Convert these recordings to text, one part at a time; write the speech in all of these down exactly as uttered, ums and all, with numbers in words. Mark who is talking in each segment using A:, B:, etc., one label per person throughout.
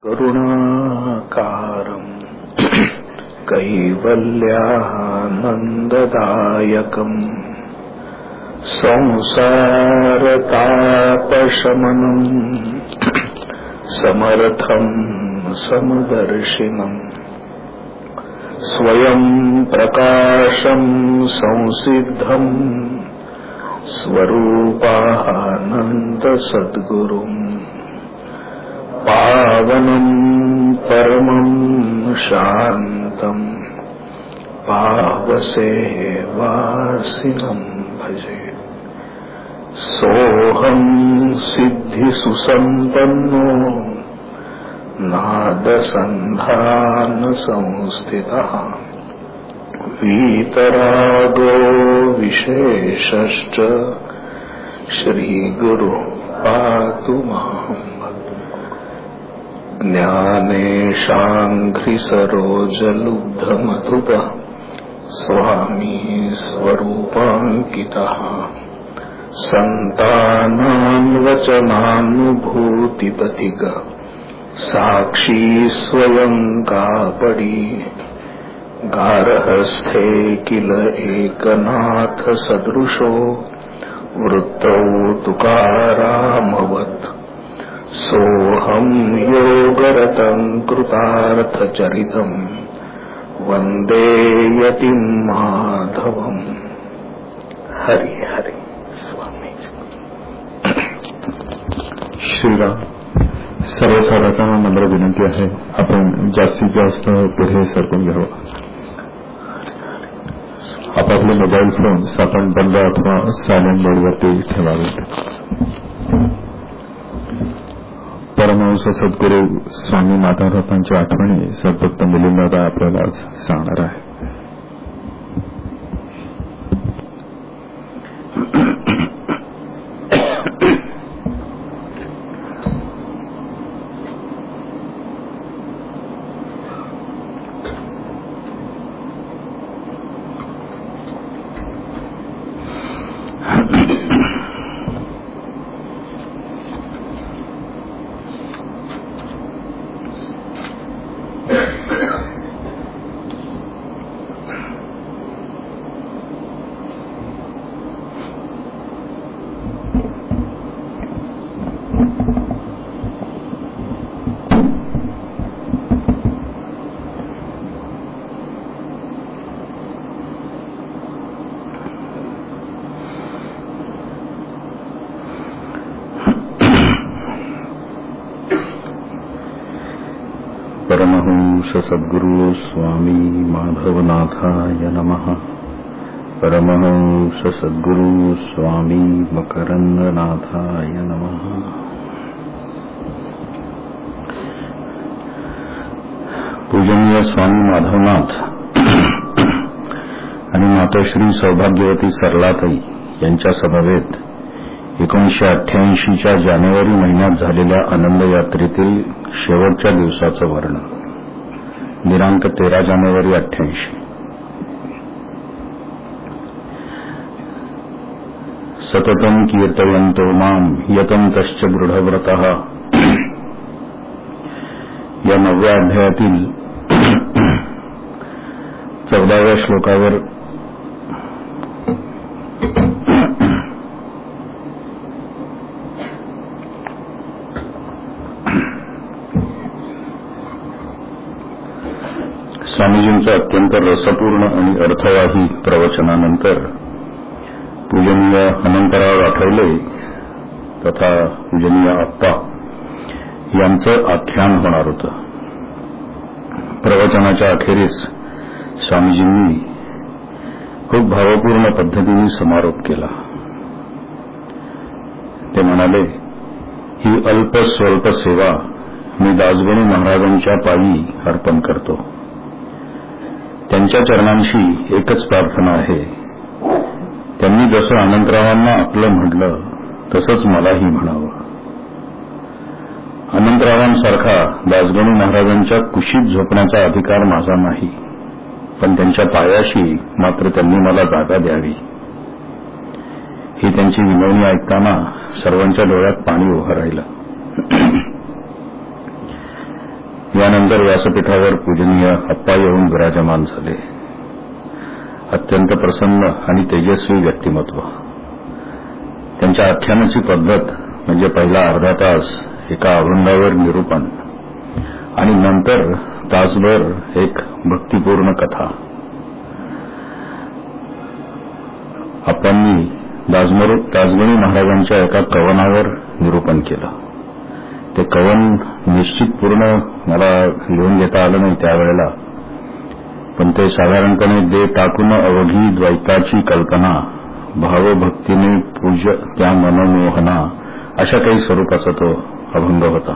A: करुणाकारं कैवल्यानन्ददायकं संसारतापशमनं समर्थं समदर्शिनं स्वयं प्रकाशं संसिद्धं स्वरूपानन्दसद्गुरुम् पावनं परमं शान्तं पावसेवासिनं भजे। सोऽहं सिद्धिसुसम्पन्नो नादसन्धानसंस्थितः वीतरागो विशेषश्च श्रीगुरुः पातु माम्। ज्ञानेशाङ्घ्रिसरोजलुब्धमधुपः स्वामी स्वरूपाङ्कितः सन्तानान्वचनानुभूतिपथिगः साक्षी स्वयं कापडी गारहस्थे किल एकनाथ सदृशो वृत्तौ तुकारामवत् सोऽहं योगरतं कृतार्थचरितं वन्दे यतिं माधवम्। हरि हरि स्वामी
B: श्रीराम। सर्वसाधारण नम्र विनंती आहे, आपण जास्तीत जास्त पुढे सरकून घ्यावं. आपापले मोबाईल फोन्स आपण बंद अथवा सायलेंट मोडवरती ठेवावेत. परमहंस सद्गुरू स्वामी माधवरावांच्या आठवणी सद्भक्त मिलिंदादा आपल्याला आज सांगणार आहे. परमहंस सद्गुरु स्वामी माधवनाथाय नमः. परमहंस सद्गुरु स्वामी मकरंदनाथाय नमः. पूजनीय स्वामी माधवनाथ आणि मातोश्री सौभाग्यवती सरलाताई यांच्या समवेत एकोणीशे अठ्ठ्याऐंशीच्या जानेवारी महिन्यात झालेल्या आनंद यात्रेतील शेवटच्या दिवसाचं वर्णन. दिनांक तेरा जानेवारी अठ्ठ्याऐंशी. सततं कीर्तयन्तो मां यतन्तश्च दृढव्रतः. या नवव्या अध्यायातील चौदाव्या श्लोकावर स्वामीजींच्या अत्यंत रसपूर्ण आणि अर्थवाही प्रवचनानंतर पूजनीय हनुमंतराव आठवले तथा पूजनीय आप्पा यांचं आख्यान होणार होतं. प्रवचनाच्या अखेरीस स्वामीजींनी खूप भावपूर्ण पद्धतीने समारोप केला. ते म्हणाले, ही अल्प स्वल्प सेवा मी दासगणू महाराजांच्या पायी अर्पण करतो. त्यांच्या चरणांशी एकच प्रार्थना आहे, त्यांनी जसं अनंतरावांना आपलं म्हटलं तसंच मलाही म्हणावं. अनंतरावांसारखा दासगणू महाराजांच्या कुशीत झोपण्याचा अधिकार माझा नाही, पण त्यांच्या पायाशी मात्र त्यांनी मला जागा द्यावी. ही त्यांची विनवणी ऐकताना सर्वांच्या डोळ्यात पाणी उभं राहिलं. यानंतर व्यासपीठावर पूजनीय अप्पा येऊन विराजमान झाले. अत्यंत प्रसन्न आणि तेजस्वी व्यक्तिमत्व. त्यांच्या आख्यानाची पद्धत म्हणजे पहिला अर्धा तास एका अभंगावर निरूपण आणि नंतर तासभर एक भक्तिपूर्ण कथा. अप्पांनी दासगणू महाराजांच्या एका कवनावर निरूपण केलं. ते कवन निश्चित पूर्ण मला लिहून घेता आलं नाही त्यावेळेला, पण ते साधारणपणे दे टाकून अवघी द्वैताची कल्पना भावभक्तीने पूज त्या मनमोहना अशा काही स्वरूपाचा तो अभंग होता.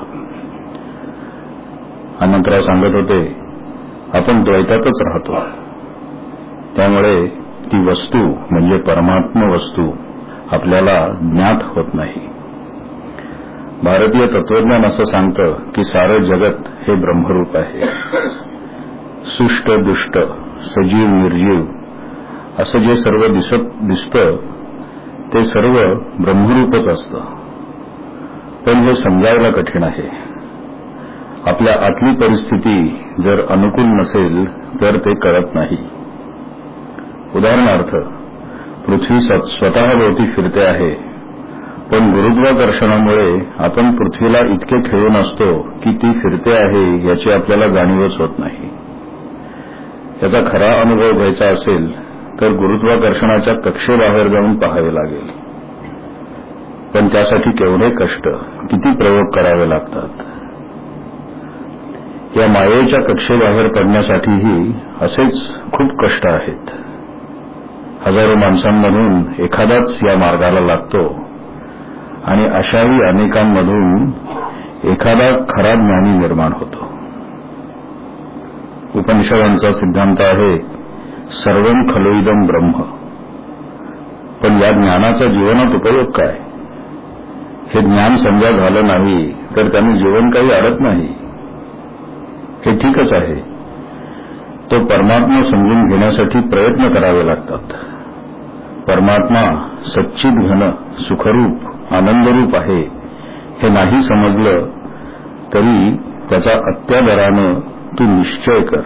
B: अनंतराव सांगत होते, आपण द्वैतातच राहतो, त्यामुळे ती वस्तू म्हणजे परमात्म वस्तू आपल्याला ज्ञात होत नाही. भारतीय तत्वज्ञान असं सांगतं की सारं जगत हे ब्रह्मरूप आहे. सुष्ट दुष्ट सजीव निर्जीव असं जे सर्व दिसत दिसतं ते सर्व ब्रह्मरूपच असतं. पण हे समजायला कठीण आहे. आपल्या आतली परिस्थिती जर अनुकूल नसेल तर ते कळत नाही. उदाहरणार्थ, पृथ्वी स्वतःभोवती फिरते आहे, पण गुरुत्वाकर्षणामुळे आपण पृथ्वीला इतके खेळून असतो की ती फिरते आहे याची आपल्याला जाणीवच होत नाही. याचा खरा अनुभव घ्यायचा असेल तर गुरुत्वाकर्षणाच्या कक्षेबाहेर जाऊन पाहावे लागेल. पण त्यासाठी केवढे कष्ट, किती प्रयोग करावे लागतात. या मायेच्या कक्षेबाहेर पडण्यासाठीही असेच खूप कष्ट आहेत. हजारो माणसांमधून एखादाच या मार्गाला लागतो आणि अशाही अनेकांमधून एखादा खरा ज्ञानी निर्माण होतो. उपनिषदांचा सिद्धांत आहे सर्वं खलुइदं ब्रह्म. पण या ज्ञानाचा जीवनात उपयोग काय? हे ज्ञान समजा झालं नाही तर त्याने जीवन काही अडत नाही. हे ठीकच आहे. तो परमात्मा समजून घेण्यासाठी प्रयत्न करावे लागतात. परमात्मा सच्चिद घन सुखरूप आनंदरूप आहे हे नाही समजलं तरी त्याचा अत्यादरानं तू निश्चय कर,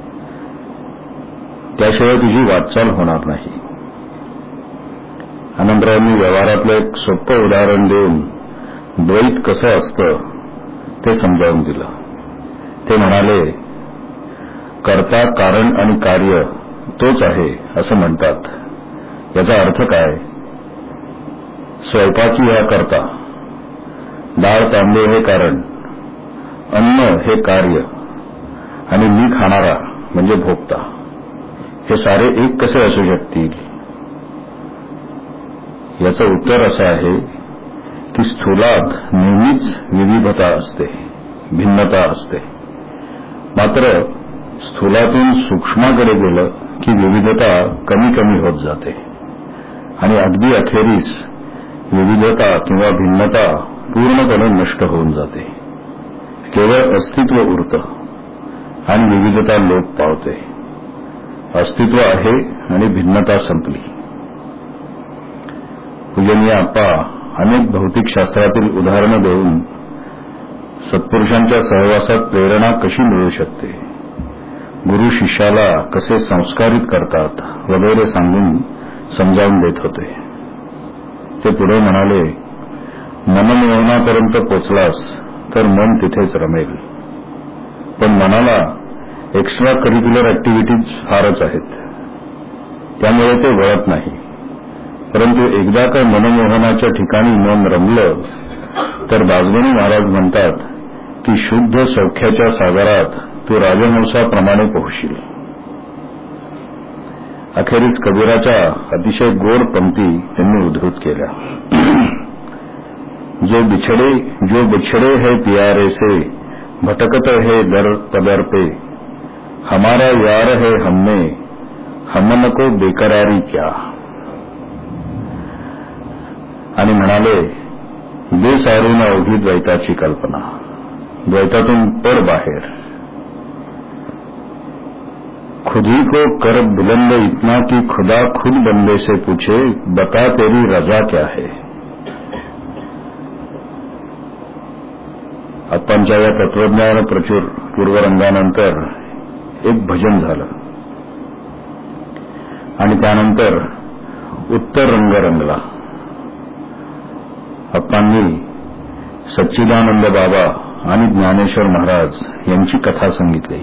B: त्याशिवाय तुझी वाटचाल होणार नाही. अनंतरावांनी व्यवहारातलं एक सोपं उदाहरण देऊन द्वैत कसं असतं ते समजावून दिलं. ते म्हणाले, कर्ता कारण आणि कार्य तोच आहे असं म्हणतात. याचा अर्थ काय? स्वयंपाकी हा कर्ता, डाळ तांदूळ हे कारण, अन्न हे कार्य आणि मी खाणारा म्हणजे भोक्ता. हे सारे एक कसे असू शकतील? याचं उत्तर असं आहे की स्थूलात नेहमीच विविधता असते, भिन्नता असते. मात्र स्थूलातून सूक्ष्माकडे गेलं की विविधता कमी कमी होत जाते आणि अगदी अखेरीस विविधता किंवा भिन्नता पूर्णपणे नष्ट होऊन जाते. केवळ अस्तित्व उरतं आणि विविधता लोप पावते. अस्तित्व आहे आणि भिन्नता संपली. पूजनीय अप्पा अनेक भौतिकशास्त्रातील उदाहरणं देऊन सत्पुरुषांच्या सहवासात प्रेरणा कशी मिळू शकते, गुरु शिष्याला कसे संस्कारित करतात वगैरे सांगून समजावून देत होते. ते पुढे म्हणाले, मनमोहनापर्यंत पोचलास तर मन तिथेच रमेल. पण मनाला एक्स्ट्रा करिक्युलर ऍक्टिव्हिटीज फारच आहेत, त्यामुळे ते वळत नाही. परंतु एकदा का मनमोहनाच्या ठिकाणी मन रमलं तर दासगणू महाराज म्हणतात की शुद्ध सौख्याच्या सागरात तू राजहंसाप्रमाणे पोहशील. अखेरीस कबीराच्या अतिशय गोड पंक्ती त्यांनी उद्धृत केल्या. जो बिछड़े जो बिछड़े है प्यारे से भटकत है दर पदर पे, हमारा यार है हमने हमन को बेकरारी क्या. आणि म्हणाले, दे सारून अवघी द्वैताची कल्पना, द्वैतातून पड बाहेर. खुदी को कर बुलंद इतना कि खुदा खुद बंदे से पूछे बता तेरी रजा क्या है. आप्पांच्या या तत्वज्ञान प्रचूर पूर्वरंगानंतर एक भजन झालं आणि त्यानंतर उत्तर रंग रंगला. आप्पांनी सच्चिदानंद बाबा आणि ज्ञानेश्वर महाराज यांची कथा सांगितली.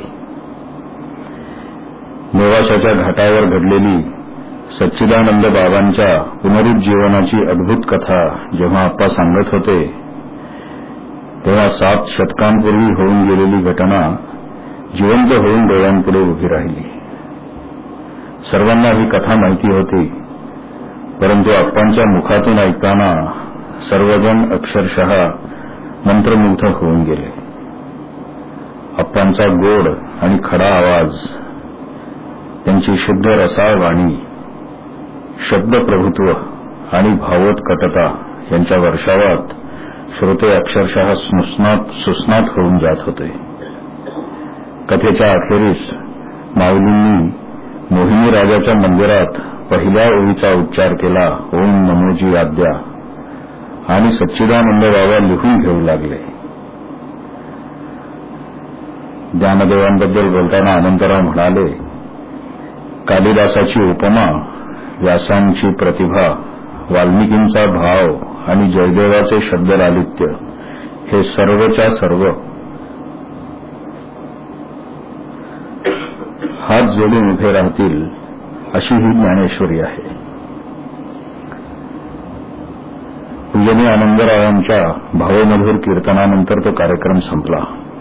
B: नेवाशाच्या घाटावर घडलेली सच्चिदानंद बाबांच्या पुनरुज्जीवनाची अद्भुत कथा जेव्हा आप्पा सांगत होते तेव्हा सात शतकांपूर्वी होऊन गेलेली घटना जिवंत होऊन डोळ्यांपुढे उभी राहिली. सर्वांना ही कथा माहिती होती, परंतु आप्पांच्या मुखातून ऐकताना सर्वजण अक्षरशः मंत्रमुग्ध होऊन गेले. आप्पांचा गोड आणि खडा आवाज, त्यांची शुद्ध रसाळ वाणी, शब्दप्रभुत्व आणि भावोत्कटता यांच्या वर्षावात श्रोते अक्षरशः सुस्नात सुस्नात होऊन जात होते. कथेच्या अखेरीस माऊलींनी मोहिनी राजाच्या मंदिरात पहिल्या ओळीचा उच्चार केला, ओम नमोजी आद्या, आणि सच्चिदानंद बाबा लिहून घेऊ लागले. ज्ञानदेवांबद्दल बोलताना अनंतराव म्हणाले, कालिदासाची उपमा, व्यासांची प्रतिभा, वाल्मिकींचा भाव आणि जयदेवाचे शब्दलालित्य हे सर्वच्या सर्व हात जोडून उभे राहतील अशी ही ज्ञानेश्वरी आहे. पूजनीय आनंदरावांच्या भावमधुर कीर्तनानंतर तो कार्यक्रम संपला,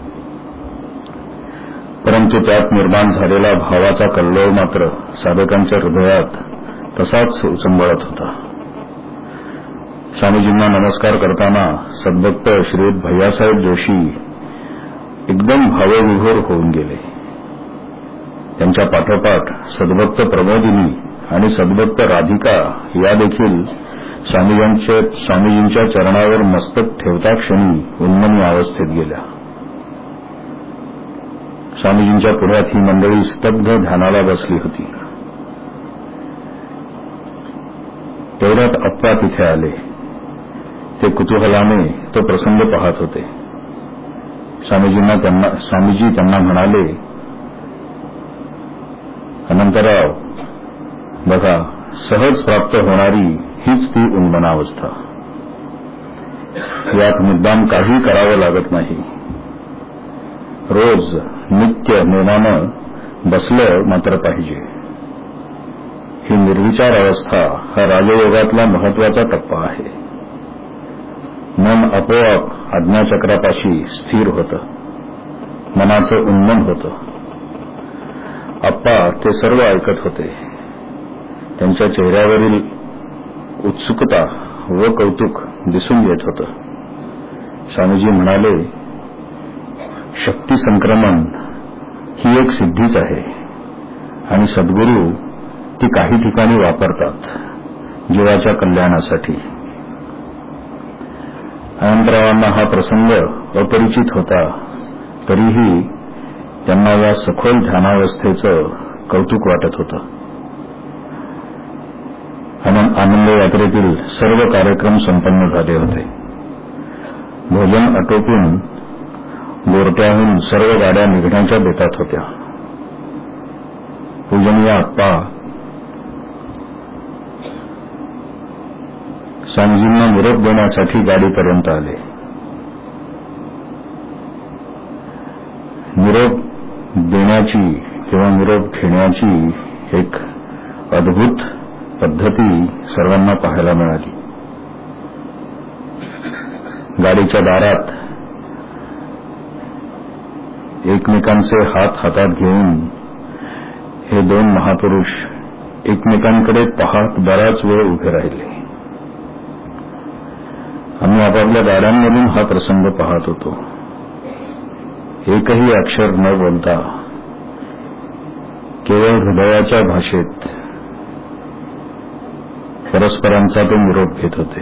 B: परंतु त्यात निर्माण झालेला भावाचा कल्लोळ मात्र साधकांच्या हृदयात तसाच उचंबळत होता. स्वामीजींना नमस्कार करताना सद्भक्त श्रीयुत भैयासाहेब जोशी एकदम भावविभोर होऊन गेले. त्यांच्या पाठोपाठ सद्भक्त प्रमोदिनी आणि सद्भक्त राधिका या देखील स्वामीजींच्या स्वामीजींच्या चरणावर मस्तक ठेवता क्षणी उन्मनी अवस्थेत गेल्या. स्वामीजींच्या पुढ्यात ही मंडळी स्तब्ध ध्यानाला बसली होती. तेवढ्यात आप्पा तिथे आले. ते कुतूहलाने तो प्रसंग पाहत होते. स्वामीजींना त्यांना स्वामीजी त्यांना म्हणाले, अनंतराव, बघा, सहज प्राप्त होणारी हीच ती उन्मनावस्था. यात मुद्दाम काही करावं लागत नाही. रोज नित्य नेमानं बसलं मात्र पाहिजे. ही निर्विचार अवस्था हा राजयोगातला महत्वाचा टप्पा आहे. मन आपोआप आज्ञाचक्रापाशी स्थिर होतं, मनाचं उन्मन होतं. आप्पा ते सर्व ऐकत होते. त्यांच्या चेहऱ्यावरील उत्सुकता व कौतुक दिसून येत होतं. स्वामीजी म्हणाले, शक्ती संक्रमण ही एक सिद्धीच आहे आणि सद्गुरू ती काही ठिकाणी वापरतात जीवाच्या कल्याणासाठी. अनंतरावांना हा प्रसंग अपरिचित होता, तरीही त्यांना या सखोल ध्यानावस्थेचं कौतुक वाटत होतं. आनंद यात्रेतील सर्व कार्यक्रम संपन्न झाले होते. भोजन आटोपून गोरट्याहून सर्व गाड्या निघण्याच्या बेतात होत्या. पूजनीय आप्पा स्वामीजींना निरोप देण्यासाठी गाडीपर्यंत आले. निरोप देण्याची किंवा निरोप घेण्याची एक अद्भुत पद्धती सर्वांना पाहायला मिळाली. गाडीच्या दारात एकमेकांचे हात हातात घेऊन हे दोन महापुरुष एकमेकांकडे पाहत बराच वेळ उभे राहिले. आम्ही आपापल्या गाड्यांमधून हा प्रसंग पाहत होतो. एकही अक्षर न बोलता केवळ हृदयाच्या भाषेत परस्परांचा ते निरोप घेत होते.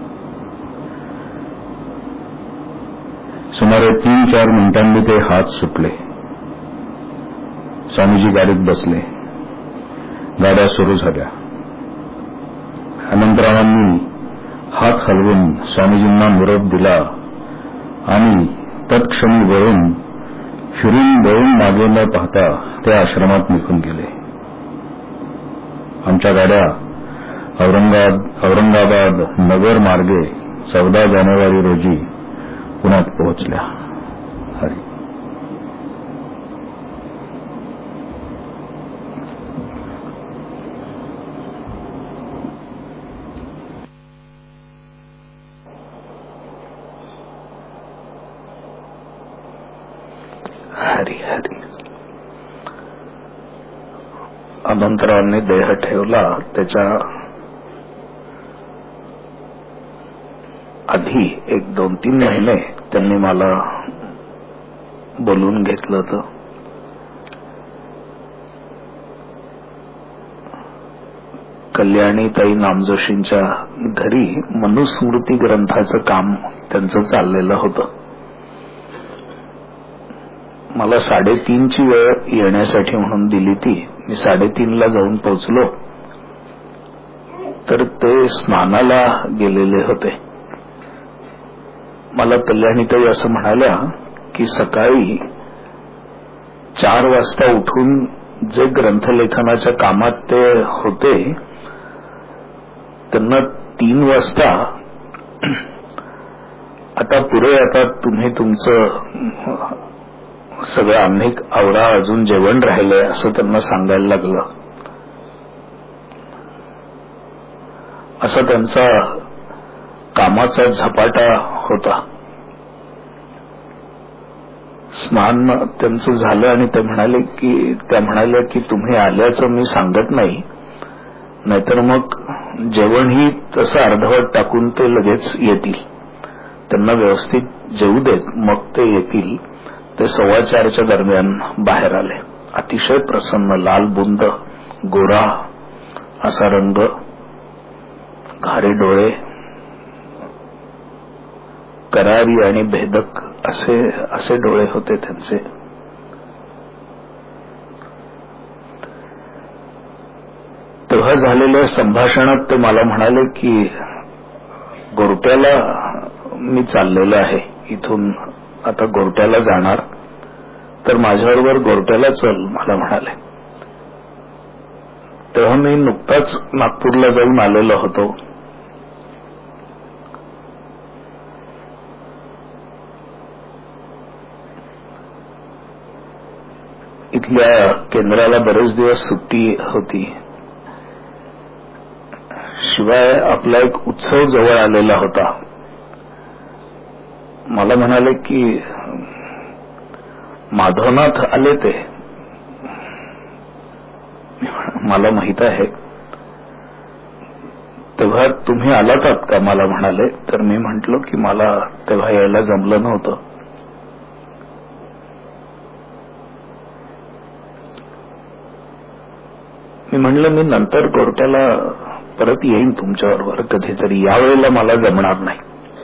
B: सुमारे तीन चार मिनिटांनी ते हात सुटले. स्वामीजी गाडीत बसले. गाड्या सुरू झाल्या. अनंतरावांनी हात हलवून स्वामीजींना निरोप दिला आणि तत्क्षणी वळून फिरून वळून मागे न पाहता त्या आश्रमात निघून गेले. आमच्या गाड्या औरंगाबाद औरंगाबाद नगर मार्गे चौदा जानेवारी रोजी पुण्यात पोहोचल्या. हरी.
A: हरी हरी. अनंतरावांनी देह ठेवला त्याच्या आधी एक दोन तीन महिने त्यांनी मला बोलून घेतलं होतं. कल्याणीताई नामजोशींच्या घरी मनुस्मृती ग्रंथाचं काम त्यांचं चाललेलं होतं. मला साडेतीनची वेळ येण्यासाठी म्हणून दिली ती. मी साडेतीनला जाऊन पोहोचलो तर ते स्नानाला गेलेले होते. मला कल्याणीताई असं म्हणाल्या की सकाळी चार वाजता उठून जे ग्रंथलेखनाच्या कामात ते होते त्यांना तीन वाजता आता पुढे आता तुम्ही तुमचं सगळं अनेक आवरा अजून जेवण राहिलंय असं त्यांना सांगायला लागलं. असा त्यांचा कामाचा झपाटा होता. स्नान त्यांचं झालं आणि ते म्हणाले की त्या म्हणाल्या की तुम्ही आल्याचं मी सांगत नाही, नाहीतर मग जेवणही तसं अर्धवट टाकून ते लगेच येतील. त्यांना व्यवस्थित जेवू देत मग ते येतील. ते सव्वा चारच्या दरम्यान बाहेर आले. अतिशय प्रसन्न, लाल बुंद, गोरा असा रंग, घारे डोळे, करारी आणि भेदक असे असे डोळे होते त्यांचे. तेव्हा झालेल्या संभाषणात ते मला म्हणाले की गोरट्याला मी चाललेलो आहे, इथून आता गोरट्याला जाणार, तर माझ्याबरोबर गोरट्याला चल मला म्हणाले. तेव्हा मी नुकताच नागपूरला जाऊन आलेलो होतो. इथल्या केंद्राला बरेच दिवस सुट्टी होती. शिवाय आपला एक उत्सव जवळ आलेला होता. मला म्हणाले की माधवनाथ आले ते. मला माहित आहे. तेव्हा तुम्ही आलात का मला म्हणाले. तर मी म्हंटलो की मला तेव्हा यायला जमलं नव्हतं. मी म्हणलं मी नंतर गोरट्याला परत येईन तुमच्याबरोबर कधीतरी, यावेळेला मला जमणार नाही.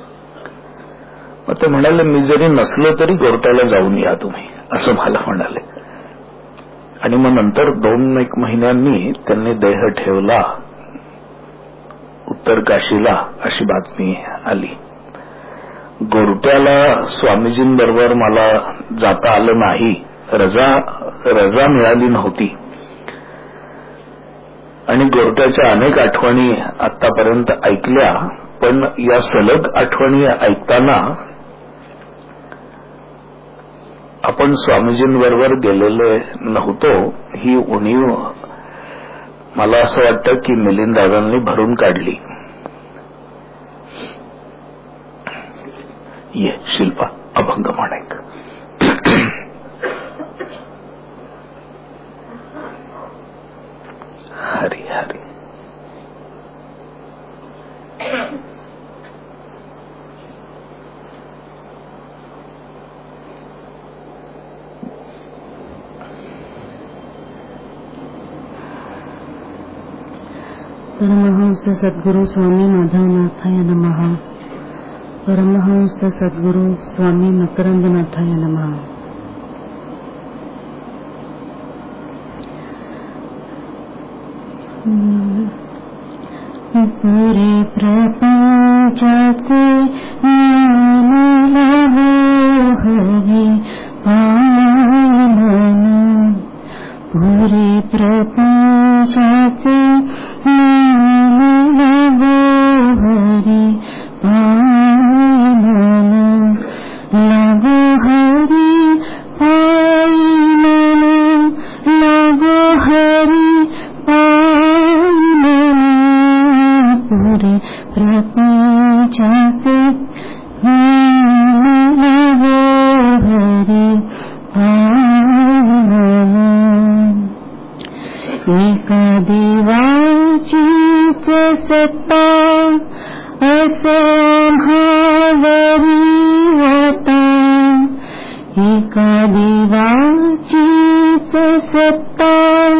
A: मग ते म्हणाले मी जरी नसलो तरी गोरट्याला जाऊन या तुम्ही, असं मला म्हणाले. आणि मग नंतर दोन एक महिन्यांनी त्यांनी देह ठेवला उत्तर काशीला अशी बातमी आली. गोरट्याला स्वामीजींबरोबर मला जाता आलं नाही, रजा रजा मिळाली नव्हती. आणि गोरट्याच्या अनेक आठवणी आतापर्यंत ऐकल्या, पण या सलग आठवणी ऐकताना आपण स्वामीजींबरोबर गेलेले नव्हतो ही उणीव मला असं वाटतं की मिलिंद दादांनी भरून काढली. ये शिल्पा अभंग माणिक. हरी हरी.
C: परमहंस सद्गुरु स्वामी माधवनाथाय नमः. परमहंस सद्गुरु स्वामी मकरंदनाथाय नमः. पुरे प्रपंचाचे ज्ञान लभो प्रपंचाचे हरी लागो हरी पायी लागो हरी पायी पुरे प्रपंचाचे लागो हरी एका देवाचीच सत्ता असंभावरी होता एका देवाचीच सत्ता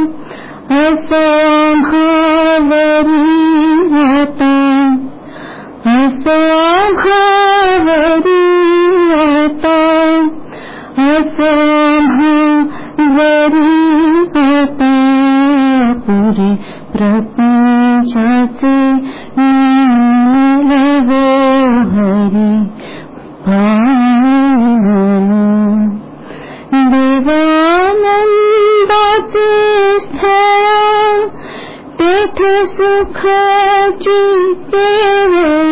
C: असंभावरी होता असंभावरी होता असंभावरी होता पुरे प्रपंचाचे लागो हरी देवानंदाचे स्थळ तेथे सुखाची केवळ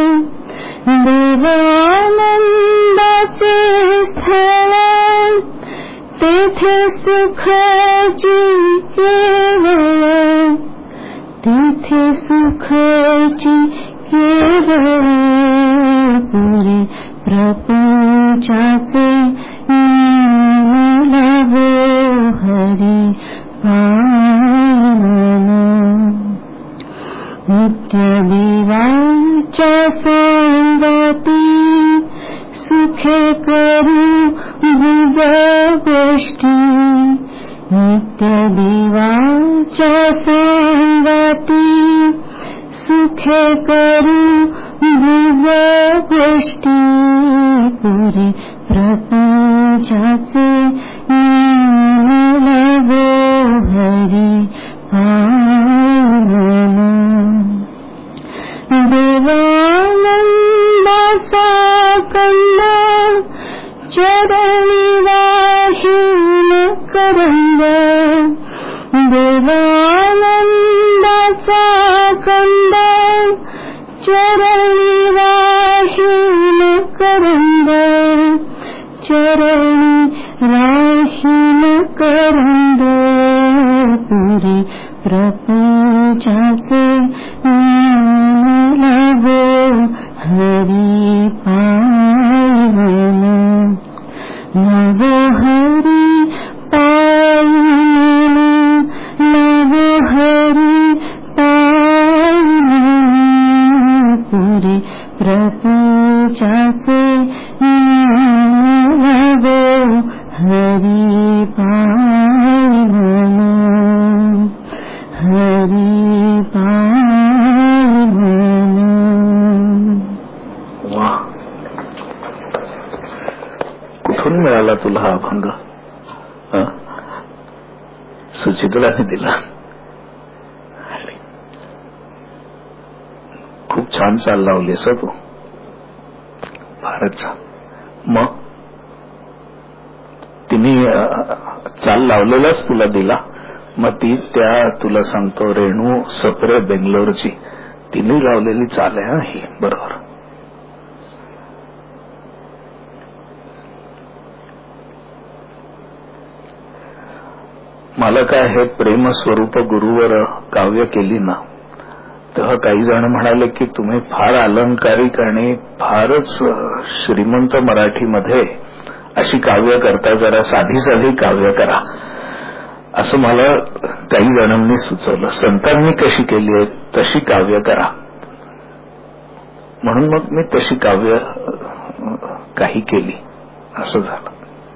C: देवानंदाचे स्थळ तेथे सुखाची केवळ तेथे सुखाची केवळ पुरे प्रपंचाचे लागो हरी नित्य देवाच्या संगती सुखे करू भुज गोष्टी नित्य देवाच्या संगती सुखे करू भुज गोष्टी पुरे प्रपंचाचे लागो हरी देवानंदाचा कंद चरणी वाहीन करंग देवानंदाचा कंद चरणी वाहीन करंग चरणी राहीन करंग पुरे प्रपंचाचे लागो हरी पायी लागो हरी पायी लागो हरी पायी पुरे प्रपंचाचे लागो हरी पायी हरी पायी.
A: वा, कुठून मिळाला तुला हा अभंग? सुचित्राने दिला. खूप छान चाल लावलीस तू, फारच छान. मग तिने चाल लावलेलाच तुला दिला. मग ती त्या तुला सांगतो रेणू सप्रे बेंगलोरची तिने लावलेली चाल आहे ही. बरोबर. मला काय हे प्रेमस्वरूप गुरुवर काव्य केली ना, तेव्हा काही जण म्हणाले की तुम्ही फार अलंकारिक आणि फारच श्रीमंत मराठीमध्ये अशी काव्य करता, जरा साधी साधी काव्य करा, असं मला काही जणांनी सुचवलं. संतांनी कशी केली आहे तशी काव्य करा, म्हणून मग मी तशी काव्य काही केली. असं झालं.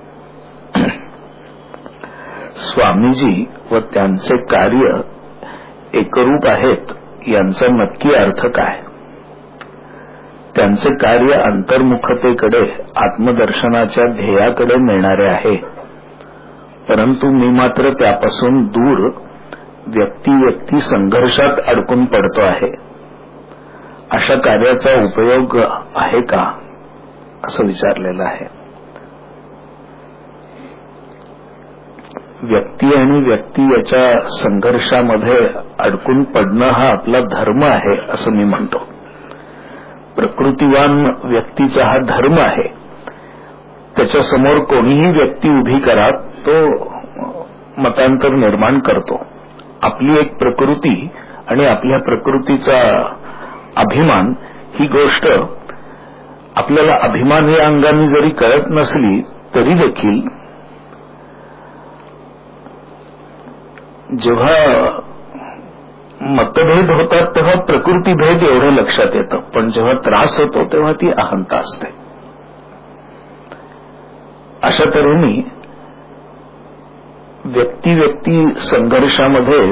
A: स्वामीजी व त्यांचे कार्य एकरूप आहेत यांचा नक्की अर्थ काय? त्यांचे कार्य अंतर्मुखतेकडे, आत्मदर्शनाच्या ध्येयाकडे नेणारे आहे, परंतु मी मात्र त्यापासून दूर व्यक्ती व्यक्ती संघर्षात अडकून पडतो आहे. अशा कार्याचा उपयोग आहे का, असं विचारलेलं आहे. व्यक्ती आणि व्यक्ती याच्या संघर्षामध्ये अडकून पडणं हा आपला धर्म आहे असं मी म्हणतो. प्रकृतिवान व्यक्तीचा हा धर्म आहे. त्याच्यासमोर कोणीही व्यक्ती उभी करा, तो मतांतर निर्माण करतो. आपली एक प्रकृती आणि आपल्या प्रकृतीचा अभिमान ही गोष्ट आपल्याला अभिमान या अंगाने जरी कळत नसली तरी देखील जेव्हा मतभेद होतात तेव्हा प्रकृतीभेद एवढं लक्षात येतं, पण जेव्हा त्रास होतो तेव्हा ती अहंता असते. अशा तऱ्हेने व्यक्ती व्यक्ती संघर्षामध्ये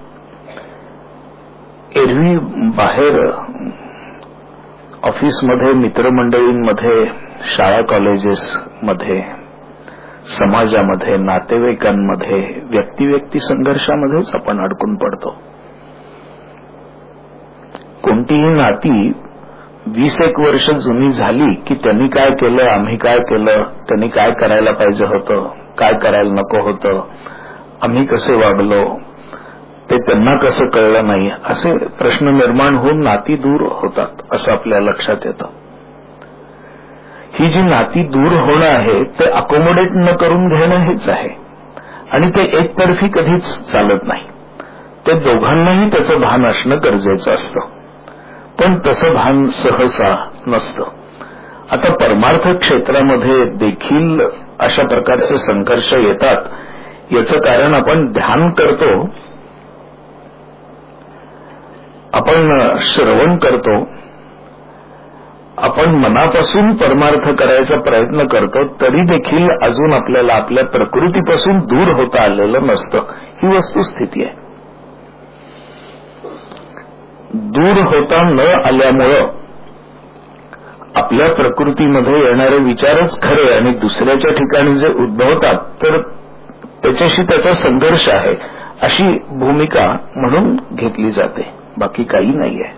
A: एरवी बाहेर ऑफिसमध्ये, मित्रमंडळींमध्ये, शाळा कॉलेजेसमध्ये, समाजामध्ये, नातेवाईकांमध्ये व्यक्ती व्यक्ती संघर्षामध्येच आपण अडकून पडतो. कोणतीही नाती वीस एक वर्ष जुनी झाली की त्यांनी काय केलं, आम्ही काय केलं, त्यांनी काय करायला पाहिजे होतं, काय करायला नको होतं, आम्ही कसे वागलो, ते त्यांना कसं कळलं नाही, असे प्रश्न निर्माण होऊन नाती दूर होतात असं आपल्या लक्षात येतं. ही जी नाती दूर होणं आहे ते अकोमोडेट न करून घेणं हेच आहे. आणि ते एकतर्फी कधीच चालत नाही. ते दोघांनाही त्याचं भान असणं गरजेचं असतं, पण तसं भान सहसा नसतं. आता परमार्थ क्षेत्रामध्ये देखील अशा प्रकारचे संघर्ष येतात. याचं कारण आपण ध्यान करतो, आपण श्रवण करतो, आपण मनापासून परमार्थ करायचा प्रयत्न करतो, तरी देखील अजून आपल्याला आपल्या प्रकृतीपासून दूर होता आलेलं नसतं. ही वस्तुस्थिती आहे. दूर होता न आल्यामुळं आपल्या प्रकृतीमध्ये येणारे विचारच खरे आणि दुसऱ्याच्या ठिकाणी जे उद्भवतात तर त्याच्याशी त्याचा संघर्ष आहे अशी भूमिका म्हणून घेतली जाते, बाकी काही नाहीये.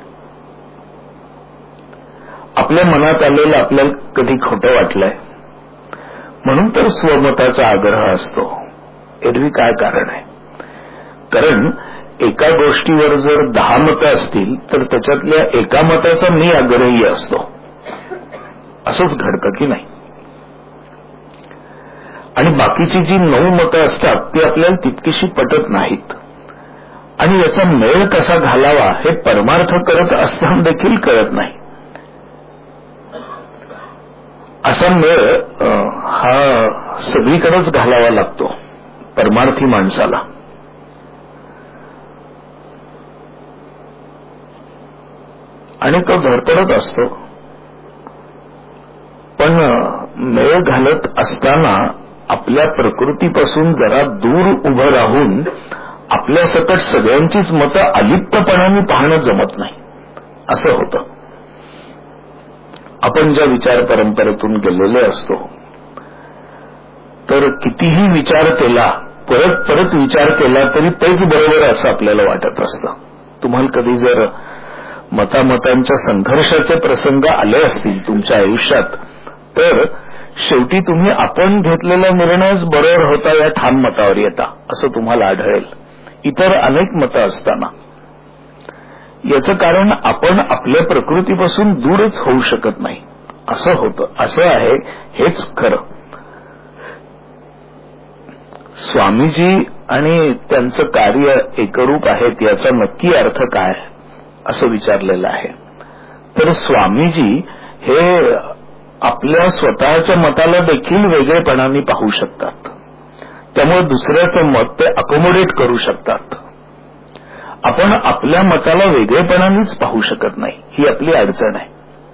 A: आपल्या मनात आलेलं आपल्याला कधी खोटं वाटलंय म्हणून तर स्वमताचा आग्रह असतो. एरवी काय कारण आहे? कारण एका गोष्टीवर जर दहा मतं असतील तर त्याच्यातल्या एका मताचा मी आग्रही असतो. असंच घडतं की नाही? आणि बाकीची जी नऊ मतं असतात ती आपल्याला तितकीशी पटत नाहीत. आणि याचा मेळ कसा घालावा हे परमार्थ करत असताना देखील कळत नाही. असा मेळ हा सगळीकडेच घालावा लागतो परमार्थी माणसाला. आणि तो धडपडत असतो, पण मेळ घालत असताना आपल्या प्रकृतीपासून जरा दूर उभं राहून आपल्या सकट सगळ्यांचीच मतं अलिप्तपणाने पाहणं जमत नाही असं होतं. आपण ज्या विचार परंपरेतून गेलेले असतो तर कितीही विचार केला, परत परत विचार केला तरी तेच बरोबर असं आपल्याला वाटत असतं. तुम्हाला कधी जर मतामतांच्या संघर्षाचे प्रसंग आले असतील तुमच्या आयुष्यात तर शेवटी तुम्ही आपण घेतलेला निर्णयच बरोबर होता या ठाम मतावर येता असं तुम्हाला आढळेल, इतर अनेक मतं असताना. याचं कारण आपण आपल्या प्रकृतीपासून दूरच होऊ शकत नाही असं होतं. असं आहे, हेच खरं. स्वामीजी आणि त्यांचं कार्य एकरूप आहेत याचा नक्की अर्थ काय असं विचारलेलं आहे. तर स्वामीजी हे आपल्या स्वतःच्या मताला देखील वेगळेपणाने पाहू शकतात. त्यामुळे दुसऱ्याचं मत ते अकोमोडेट करू शकतात. आपण आपल्या मताला वेगळेपणानेच पाहू शकत नाही, ही आपली अडचण आहे.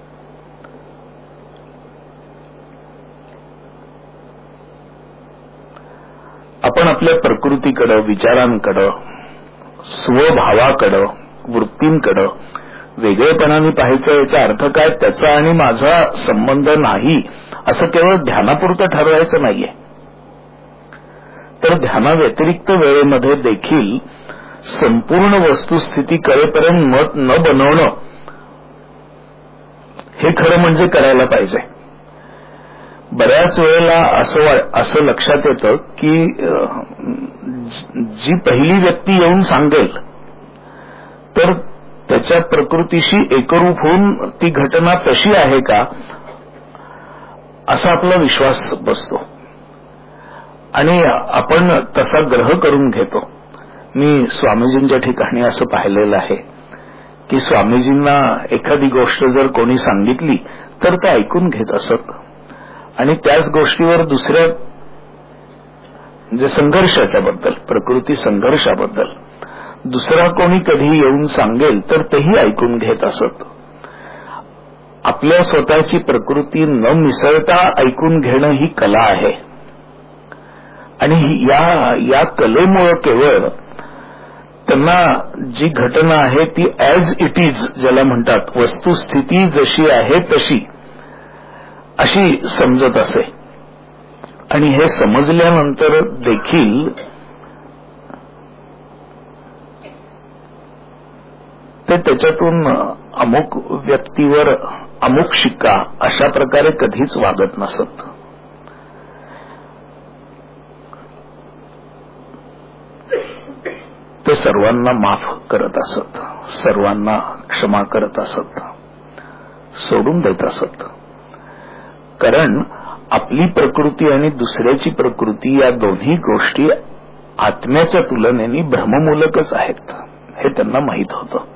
A: आपण आपल्या प्रकृतीकडं, विचारांकडं, स्वभावाकडं, वृत्तींकडं वेगळेपणाने पाहायचं. याचा अर्थ काय? त्याचा आणि माझा संबंध नाही असं केवळ ध्यानापुरतं ठरवायचं नाहीये. तर ध्यानाव्यतिरिक्त वेळेमध्ये देखील संपूर्ण वस्तुस्थिती कळेपर्यंत मत न बनवणं हे खरं म्हणजे करायला पाहिजे. बऱ्याच वेळेला असं असं लक्षात येतं की जी पहिली व्यक्ती येऊन सांगेल तर त्याच्या प्रकृतीशी एकरूप होऊन ती घटना तशी आहे का असा आपला विश्वास बसतो आणि आपण तसा ग्रह करून घेतो. मी स्वामीजींच्या ठिकाणी असं पाहिलेलं आहे की स्वामीजींना एखादी गोष्ट जर कोणी सांगितली तर ते ऐकून घेत असत आणि त्याच गोष्टीवर दुसऱ्या जे संघर्षाच्या बद्दल प्रकृती संघर्षाबद्दल दुसरा कोणी कधी येऊन सांगेल तर तेही ऐकून घेत असत. आपल्या स्वतःची प्रकृती न मिसळता ऐकून घेणं ही कला आहे आणि या या कलेमुळे केवळ त्यांना जी घटना आहे ती ॲज इट इज ज्याला म्हणतात वस्तुस्थिती जशी आहे तशी अशी समजत असे आणि हे समजल्यानंतर देखील ते त्याच्यातून अमुक व्यक्तीवर अमुक शिक्का अशा प्रकारे कधीच वागत नसत. ते सर्वांना माफ करत असत, सर्वांना क्षमा करत असत, सोडून देत असत. कारण आपली प्रकृती आणि दुसऱ्याची प्रकृती या दोन्ही गोष्टी आत्म्याच्या तुलनेने भ्रममूलकच आहेत हे त्यांना माहीत होतं.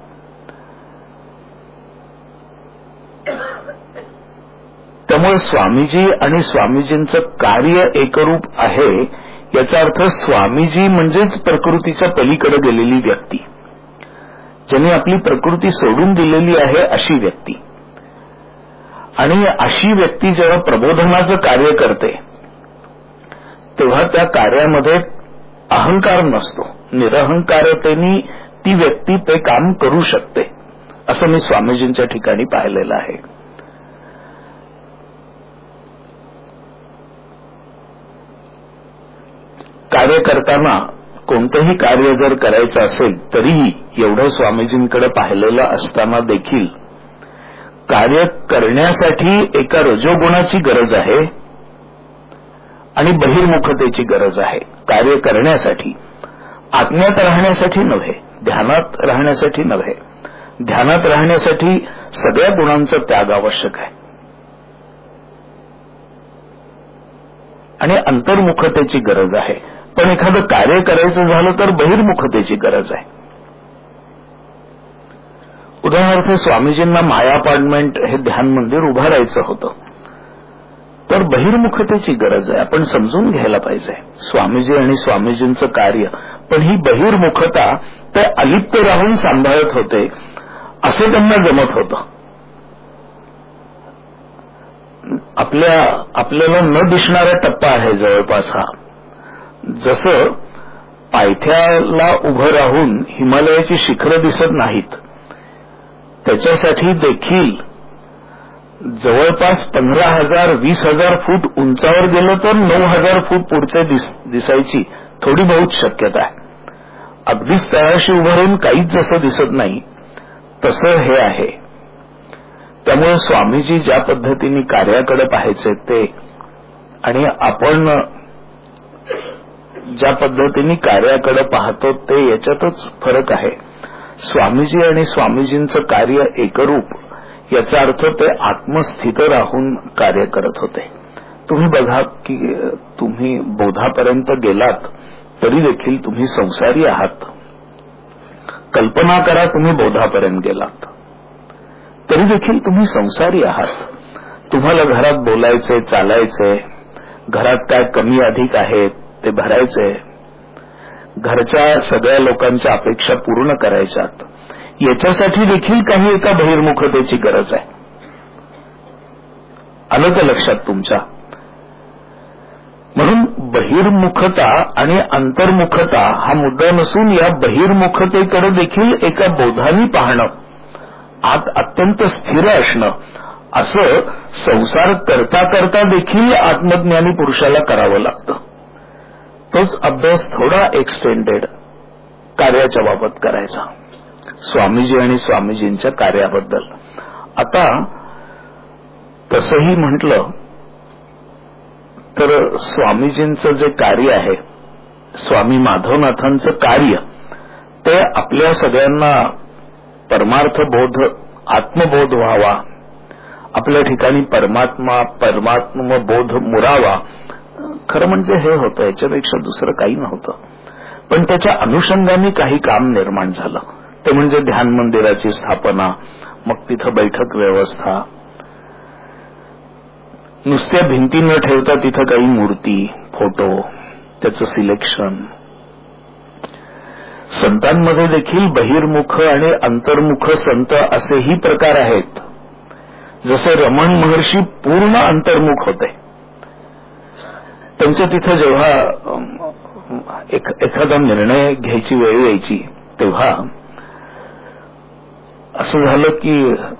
A: त्यामुळे स्वामीजी आणि स्वामीजींचं कार्य एकरूप आहे याचा अर्थ स्वामीजी म्हणजेच प्रकृतीच्या पलीकडे गेलेली व्यक्ती, ज्याने आपली प्रकृती सोडून दिलेली आहे अशी व्यक्ती. आणि अशी व्यक्ती जेव्हा प्रबोधनाचं कार्य करते तेव्हा त्या कार्यामध्ये अहंकार नसतो, निरहंकारतेने ती व्यक्ती ते काम करू शकते असं मी स्वामीजींच्या ठिकाणी पाहिलेलं आहे. कार्य करताना कोणतंही कार्य जर करायचं असेल तरीही एवढं स्वामीजींकडे पाहिलेलं असताना देखील कार्य करण्यासाठी एका रजोगुणाची गरज आहे आणि बहिर्मुखतेची गरज आहे. कार्य करण्यासाठी, आत्म्यात राहण्यासाठी नव्हे, ध्यानात राहण्यासाठी नव्हे. ध्यानात राहण्यासाठी सगळ्या गुणांचा त्याग आवश्यक आहे आणि अंतर्मुखतेची गरज आहे. पण एखादं कार्य करायचं झालं तर बहिर्मुखतेची गरज आहे. उदाहरणार्थ स्वामीजींना माया अपार्टमेंट हे ध्यान मंदिर उभारायचं होतं तर बहिर्मुखतेची गरज आहे. आपण समजून घ्यायला पाहिजे स्वामीजी आणि स्वामीजींचं कार्य, पण ही बहिर्मुखता ते अलिप्त राहून सांभाळत होते असं त्यांना जमत होतं. आपल्या आपल्याला न दिसणारा टप्पा आहे जवळपास हा. जसं पायथ्याला उभं राहून हिमालयाची शिखरं दिसत नाहीत त्याच्यासाठी देखील जवळपास पंधरा हजार वीस हजार फूट उंचावर गेलं तर नऊ हजार फूट पुढचे दिस, दिसायची थोडी बहुत शक्यता आहे. अगदीच तळाशी उभं राहून काहीच जसं दिसत नाही तसं हे आहे. त्यामुळे स्वामीजी ज्या पद्धतीने कार्याकडे पाहायचे ते आणि आपण ज्या पद्धतीने कार्याकडे पाहतो ते याच्यातच फरक आहे. स्वामीजी आणि स्वामीजींचं कार्य एकरूप याचा अर्थ ते आत्मस्थित राहून कार्य करत होते. तुम्ही बघा की तुम्ही बोधापर्यंत गेलात तरी देखील तुम्ही संसारी आहात. कल्पना करा तुम्ही बोधापर्यंत गेलात तरी देखील तुम्ही संसारी आहात. तुम्हाला घरात बोलायचे, चालायचे, घरात काय कमी अधिक आहेत ते भरायचे, घरच्या सगळ्या लोकांच्या अपेक्षा पूर्ण करायच्यात. याच्यासाठी देखील काही एका बहिर्मुखतेची गरज आहे. आलं का लक्षात तुमच्या? म्हणून बहिर्मुखता आणि अंतर्मुखता हा मुद्दा नसून या बहिर्मुखतेकडे देखील एका बोधाने पाहणं, आत अत्यंत स्थिर असणं, असं संसार करता करता देखील आत्मज्ञानी पुरुषाला करावं लागतं. तोच अभ्यास थोडा एक्सटेंडेड कार्याच्या बाबत करायचा, स्वामीजी आणि स्वामीजींच्या कार्याबद्दल. आता तसंही म्हटलं तर स्वामीजींचं जे कार्य आहे स्वामी माधवनाथांचं कार्य ते आपल्या सगळ्यांना परमार्थ बोध आत्मबोध व्हावा, आपल्या ठिकाणी परमात्मा परमात्म बोध मुरावा, खरं म्हणजे हे होतं, याच्यापेक्षा दुसरं काही नव्हतं. पण त्याच्या अनुषंगाने काही काम निर्माण झालं, ते म्हणजे ध्यान मंदिराची स्थापना, मग तिथं बैठक व्यवस्था, नुसत्या भिंती न ठेवता तिथं काही मूर्ती फोटो, त्याचं सिलेक्शन. संतांमध्ये देखील बहिर्मुख आणि अंतर्मुख संत असेही प्रकार आहेत. जसे रमण महर्षी पूर्ण अंतर्मुख होते, त्यांच्या तिथं जेव्हा एक, एखादा निर्णय घ्यायची वेळ यायची तेव्हा असं झालं की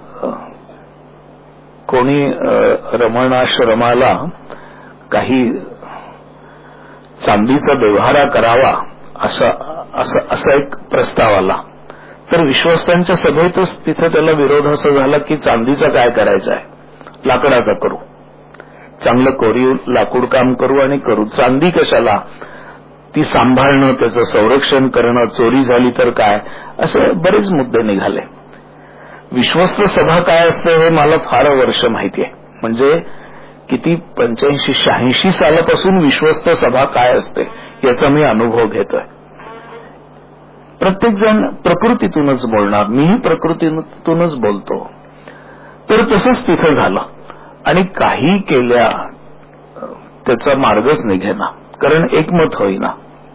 A: कोणी रमणाश्रमाला काही चांदीचा व्यवहार करावा असा असा असा एक प्रस्ताव आला. तर विश्वस्तांच्या सभेतच तिथे त्याला विरोध असा झाला की चांदीचा काय करायचा आहे, लाकडाचा करू, चांगलं कोरीव लाकूड काम करू आणि करू, चांदी कशाला, ती सांभाळणं, त्याचं संरक्षण करणं, चोरी झाली तर काय, असे बरेच मुद्दे निघाले. विश्वस्त सभा काय असते हे मला फार वर्ष माहिती आहे, म्हणजे किती पंच्याऐंशी शहाऐंशी सालापासून विश्वस्त सभा काय असते याचा मी अनुभव घेतोय. प्रत्येक जण प्रकृतीतूनच बोलणार, मीही प्रकृतीतूनच बोलतो. तर तसंच तिथं झालं आणि काही केल्या त्याचा मार्गच निघेना, कारण एकमत होईना.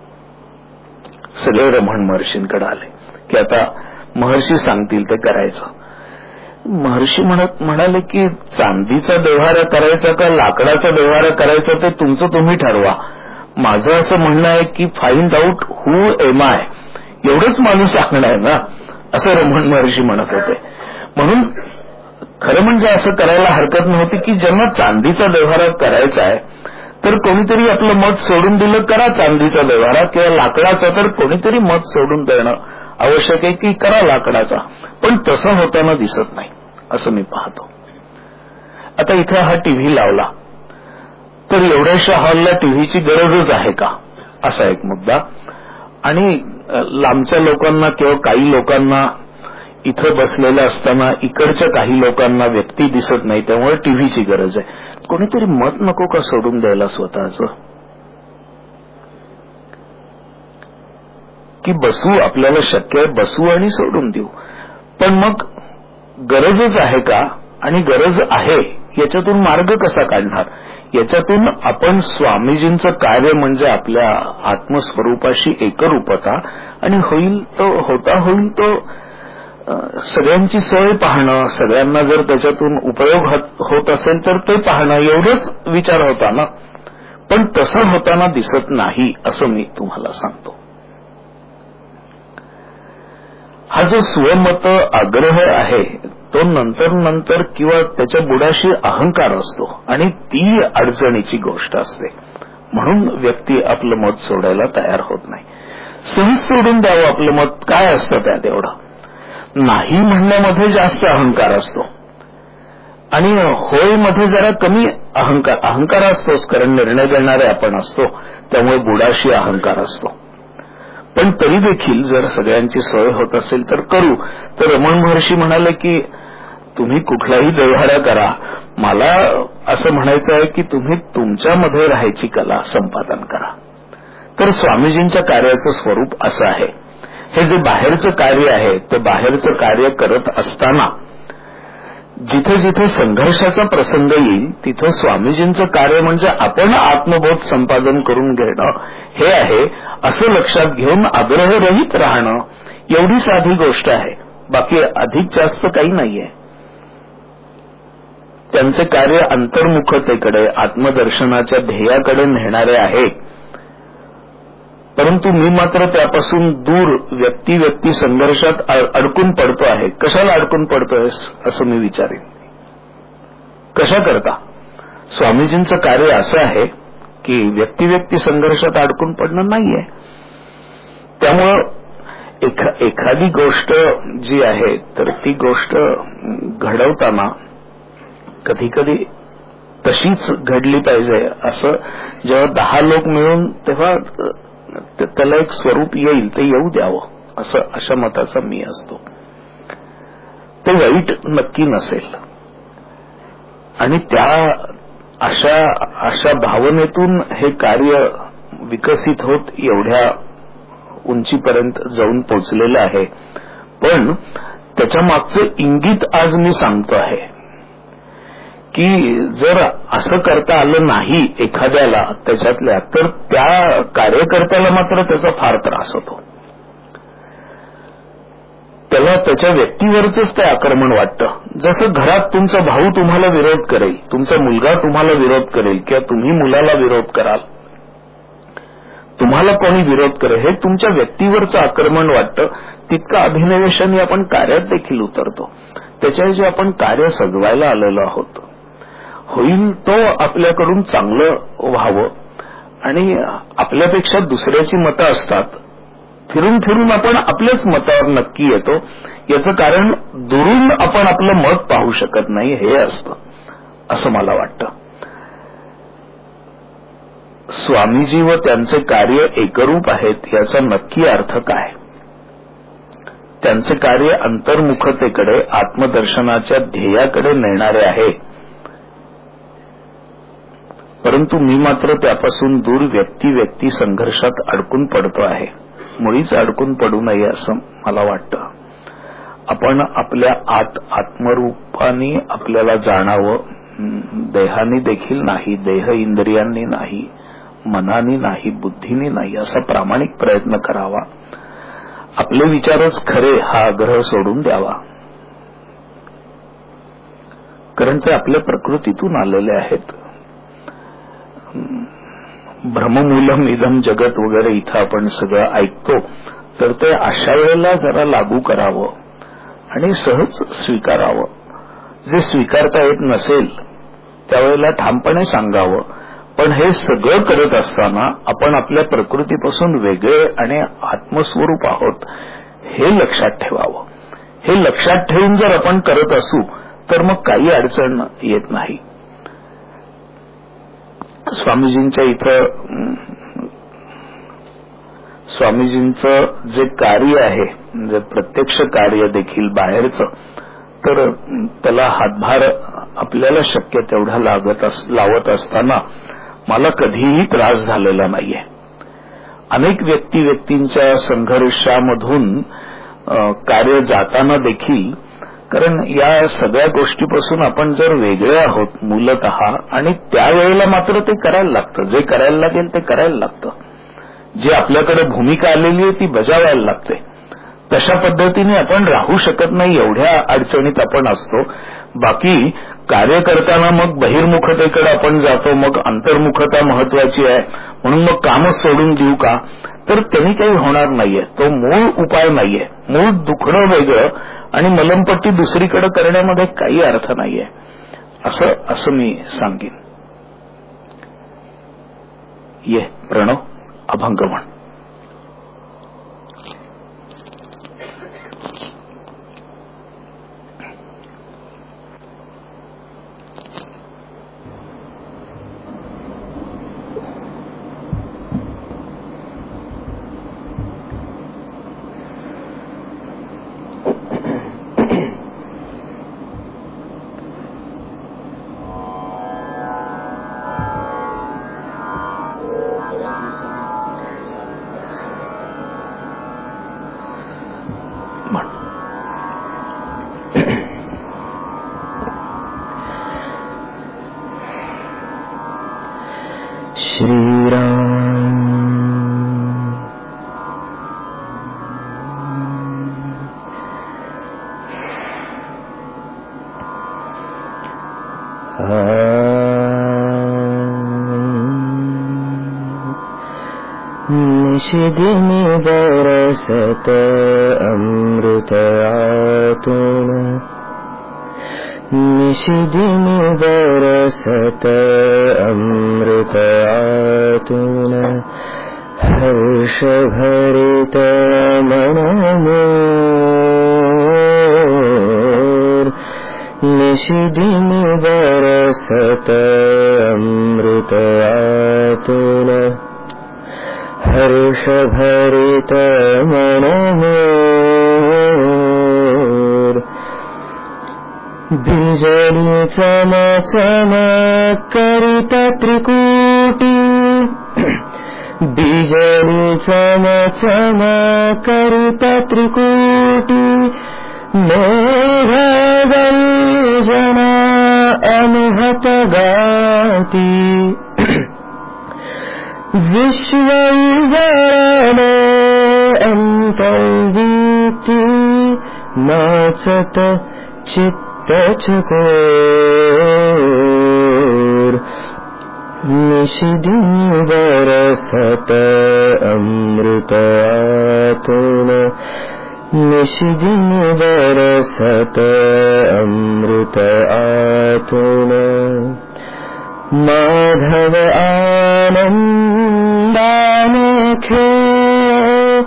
A: सगळे रमण महर्षींकडे आले की आता महर्षी सांगतील ते करायचं. महर्षी म्हणत म्हणाले की चांदीचा व्यवहार करायचा का लाकडाचा व्यवहार करायचा ते तुमचं तुम्ही ठरवा. माझं असं म्हणणं आहे की find out who am I, एवढंच माणूस सांगणं आहे ना, असं रमण महर्षी म्हणत होते. म्हणून खरं म्हणजे असं करायला हरकत नव्हती की ज्यांना चांदीचा व्यवहार करायचा आहे तर कोणीतरी आपलं मत सोडून दिलं, करा चांदीचा व्यवहार, किंवा लाकडाचा तर कोणीतरी मत सोडून देणं आवश्यक आहे की करा लाकडाचा. पण तसं होताना दिसत नाही असं मी पाहतो. आता इथं हा टीव्ही लावला तर एवढ्याशा हॉलला टीव्हीची गरजच आहे का, असा एक मुद्दा. आणि लांबच्या लोकांना किंवा काही लोकांना इथं बसलेल्या असताना इकडच्या काही लोकांना व्यक्ती दिसत नाही, त्यामुळे टीव्हीची गरज आहे. कोणीतरी मत नको का सोडून द्यायला स्वतःचं, की बसू, आपल्याला शक्य आहे बसू आणि सोडून देऊ. पण मग गरजच आहे का, आणि गरज आहे याच्यातून मार्ग कसा काढणार, याच्यातून आपण स्वामीजींचं कार्य म्हणजे आपल्या आत्मस्वरूपाशी एकरूपता आणि होईल तो होता होईल तो सगळ्यांची सोय पाहणं, सगळ्यांना जर त्याच्यातून उपयोग होत असेल तर ते पाहणं, एवढंच विचार होता ना. पण तसं होताना दिसत नाही असं मी तुम्हाला सांगतो. हा जो स्वमत आग्रह आहे तो नंतर नंतर किंवा त्याच्या बुडाशी अहंकार असतो आणि ती अडचणीची गोष्ट असते. म्हणून व्यक्ती आपलं मत सोडायला तयार होत नाही. सहज सोडून द्यावं आपलं मत, काय असतं त्यात एवढं. नाही म्हणण्यामध्ये जास्त अहंकार असतो आणि होय मध्ये जरा कमी अहंकार अहंकार असतोच, कारण निर्णय देणारे आपण असतो, त्यामुळे बुडाशी अहंकार असतो. पण तरी देखील जर सगळ्यांची सोय होत असेल तर करू. तर रमण महर्षी म्हणाले की तुम्ही कुठलाही व्यवहार करा, मला असं म्हणायचं आहे की तुम्ही तुमच्यामध्ये राहायची कला संपादन करा. तर स्वामीजींच्या कार्याचं स्वरूप असं आहे. हे जे बाहेरचं कार्य आहे ते बाहेरचं कार्य करत असताना जिथे जिथे संघर्षाचा प्रसंग येईल तिथं स्वामीजींचं कार्य म्हणजे आपण आत्मबोध संपादन करून घेणं हे आहे असं लक्षात घेऊन आग्रहरहित राहणं, एवढी साधी गोष्ट आहे. बाकी अधिक जास्त काही नाहीये. त्यांचे कार्य अंतर्मुखतेकडे आत्मदर्शनाच्या ध्येयाकडे नेणारे आहे. परंतु मी मात्र त्यापासून दूर व्यक्ती व्यक्ती संघर्षात अडकून पडतो आहे. कशाला अडकून पडतोय असं मी विचारेन. कशा करता? स्वामीजींचं कार्य असं आहे की व्यक्ती व्यक्ती संघर्षात अडकून पडणं नाहीये. त्यामुळं एखा एखादी गोष्ट जी आहे तर ती गोष्ट घडवताना कधी कधी तशीच घडली पाहिजे असं जेव्हा दहा लोक मिळून तेव्हा त्याला एक स्वरूप येईल, ते येऊ द्यावं, असं अशा मताचा मी असतो. ते वाईट नक्की नसेल. आणि त्या अशा अशा भावनेतून हे कार्य विकसित होत एवढ्या उंचीपर्यंत जाऊन पोचलेलं आहे. पण त्याच्या मागचं इंगित आज मी सांगतो आहे की जर असं करता आलं नाही एखाद्याला त्याच्यातल्या, तर त्या कार्यकर्त्याला मात्र त्याचा फार त्रास होतो. त्याला त्याच्या व्यक्तीवरच ते आक्रमण वाटतं. जसं घरात तुमचा भाऊ तुम्हाला विरोध करेल, तुमचा मुलगा तुम्हाला विरोध करेल किंवा तुम्ही मुलाला विरोध कराल, तुम्हाला कोणी विरोध करेल, हे तुमच्या व्यक्तीवरचं आक्रमण वाटतं. तितकं अभिनिवेशाने आपण कार्यात देखील उतरतो. त्याच्याऐवजी आपण कार्य सजवायला आलेलो आहोत. होईल तो आपल्याकडून चांगलं व्हावं. आणि आपल्यापेक्षा दुसऱ्याची मतं असतात. फिरून फिरून आपण आपल्याच मतावर नक्की येतो. याचं कारण दुरून आपण आपलं मत पाहू शकत नाही हे असतं, असं मला वाटतं. स्वामीजी व त्यांचे कार्य एकरूप आहेत याचा नक्की अर्थ काय? त्यांचे कार्य अंतर्मुखतेकडे, आत्मदर्शनाच्या ध्येयाकडे नेणारे आहे. परंतु मी मात्र त्यापासून दूर व्यक्ती व्यक्ती संघर्षात अडकून पडतो आहे. मुळीच अडकून पडू नये असं मला वाटतं. आपण आपल्या आत आत्मरूपाने आपल्याला जाणावं, देहाने देखील नाही, देह इंद्रियांनी नाही, मनाने नाही, बुद्धीने नाही, असा प्रामाणिक प्रयत्न करावा. आपले विचारच खरे हा आग्रह सोडून द्यावा. कारण ते आपल्या प्रकृतीतून आलेले आहेत. भ्रममूलम इदम जगत वगैरे इथं आपण सगळं ऐकतो, तर ते अशा वेळेला जरा लागू करावं आणि सहज स्वीकारावं. जे स्वीकारता येत नसेल त्यावेळेला ठामपणे सांगावं. पण हे सगळं करत असताना आपण आपल्या प्रकृतीपासून वेगळे आणि आत्मस्वरूप आहोत हे लक्षात ठेवावं. हे लक्षात ठेवून जर आपण करत असू तर मग काही अडचण येत नाही. स्वामीजींच्या इथं स्वामीजींचं जे कार्य आहे, जे प्रत्यक्ष कार्य देखील बाहेरचं, तर त्याला हातभार आपल्याला शक्य तेवढा लागत लावत असताना मला कधीही त्रास झालेला नाहीये. अनेक व्यक्ती व्यक्तींच्या संघर्षामधून कार्य जाताना देखील, कारण या सगळ्या गोष्टीपासून आपण जर वेगळे आहोत मूलतः, आणि त्यावेळेला मात्र ते करायला लागतं. जे करायला लागेल ते करायला लागतं. जी आपल्याकडे भूमिका आलेली आहे ती बजावायला लागते. तशा पद्धतीने आपण राहू शकत नाही, एवढ्या अडचणीत आपण असतो. बाकी कार्य करताना मग बहिर्मुखतेकडे आपण जातो, मग अंतर्मुखता महत्वाची आहे म्हणून मग कामच सोडून देऊ का, तर त्यांनी काही होणार नाहीये. तो मूळ उपाय नाहीये. मूळ दुखणं वेगळं आणि मलमपट्टी दुसरीकडे करण्यामध्ये काही अर्थ नाहीये, असं असं मी सांगेन. ये प्रणव अभंग म्हण.
C: श्रीराम निशिदिन बरसत अमृत आतुन, निशिदिन बरसत अमृत आतुन, हर्ष भरित मन मोर. निशिदिन बरसत अमृत आतुन, हर्ष भरित मन मोर बिजली चम चम करित त्रिकूटी बिजली चम चम करित त्रिकूटी मेघ गर्जना अनुहत गाती विश्व उजळले अंतर्गीती नाचत चित्त चकोर निशिदिन बरसत अमृत आतुन निशिदिन बरसत अमृत आतुन माधव आनंदाने खेळे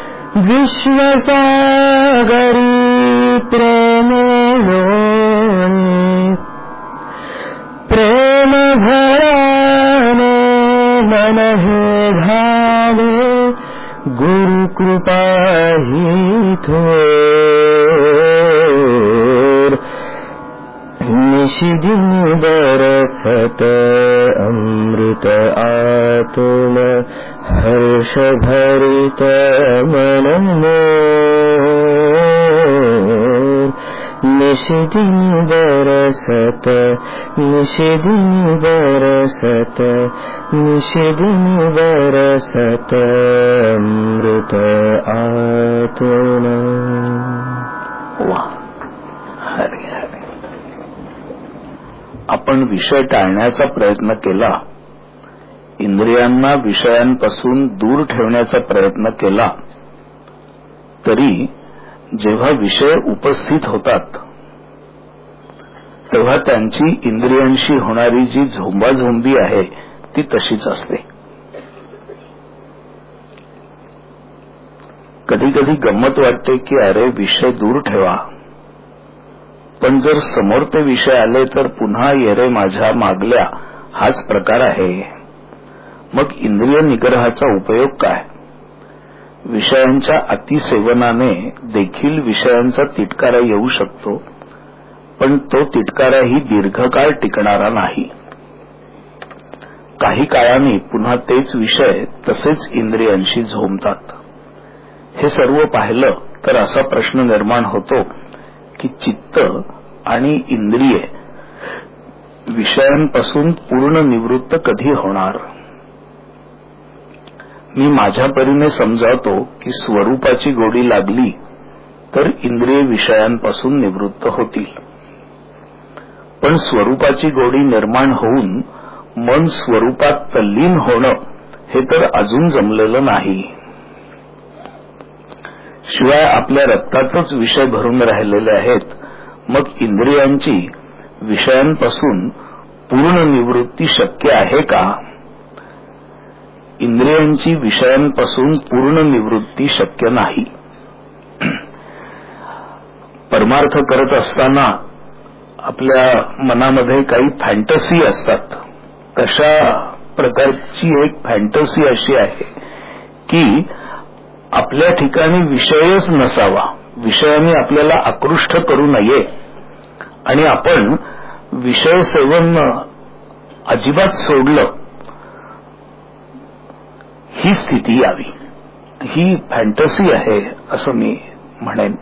C: विश्वसागरी प्रेमे लोणी प्रेम भराने मन हे घाले गुरु कृपा ही थोर निशिदिन बरसत अमृत आतुन हर्ष भरित मन मोर निशिदिन बरसत निशिदिन बरसत निशिदिन बरसत अमृत आतुन.
A: वा, हरे हरे. आपण विषय टाळण्याचा प्रयत्न केला, इंद्रियांना विषयांपासून दूर ठेवण्याचा प्रयत्न केला, तरी जेव्हा विषय उपस्थित होतात तेव्हा त्यांची इंद्रियांशी होणारी जी झोंबाझोंबी आहे ती तशीच असते. कधी कधी गंमत वाटते की अरे विषय दूर ठेवा, पण जर समोर ते विषय आले तर पुन्हा येरे माझ्या मागल्या हाच प्रकार आहे. मग इंद्रिय निग्रहाचा उपयोग काय? विषयांच्या अतिसेवनाने देखील विषयांचा तिटकारा येऊ शकतो, पण तो तिटकाराही दीर्घकाळ टिकणारा नाही. काही काळाने पुन्हा तेच विषय तसेच इंद्रियांशी झोंबतात. हे सर्व पाहिलं तर असा प्रश्न निर्माण होतो की चित्त आणि इंद्रिये विषयांपासून पूर्ण निवृत्त कधी होणार? मी माझ्या परीने समजावतो की स्वरूपाची गोडी लागली तर इंद्रिय विषयांपासून निवृत्त होतील, पण स्वरूपाची गोडी निर्माण होऊन मन स्वरूपात तल्लीन होणं हे तर अजून जमलेलं नाही. शिवाय आपल्या रक्तातच विषय भरून राहिलेले आहेत. मग इंद्रियांची विषयांपासून पूर्ण निवृत्ती शक्य आहे का? इंद्रियांची विषयांपासून पूर्ण निवृत्ती शक्य नाही. परमार्थ करत असताना आपल्या मनामध्ये काही फॅन्टसी असतात. तशा प्रकारची एक फॅन्टसी अशी आहे की आपल्या ठिकाणी विषयच नसावा, विषयाने आपल्याला आकृष्ट करू नये आणि आपण विषय सेवन अजिबात सोडलं, ही स्थिती यावी. ही फॅन्टसी आहे असं मी म्हणेन.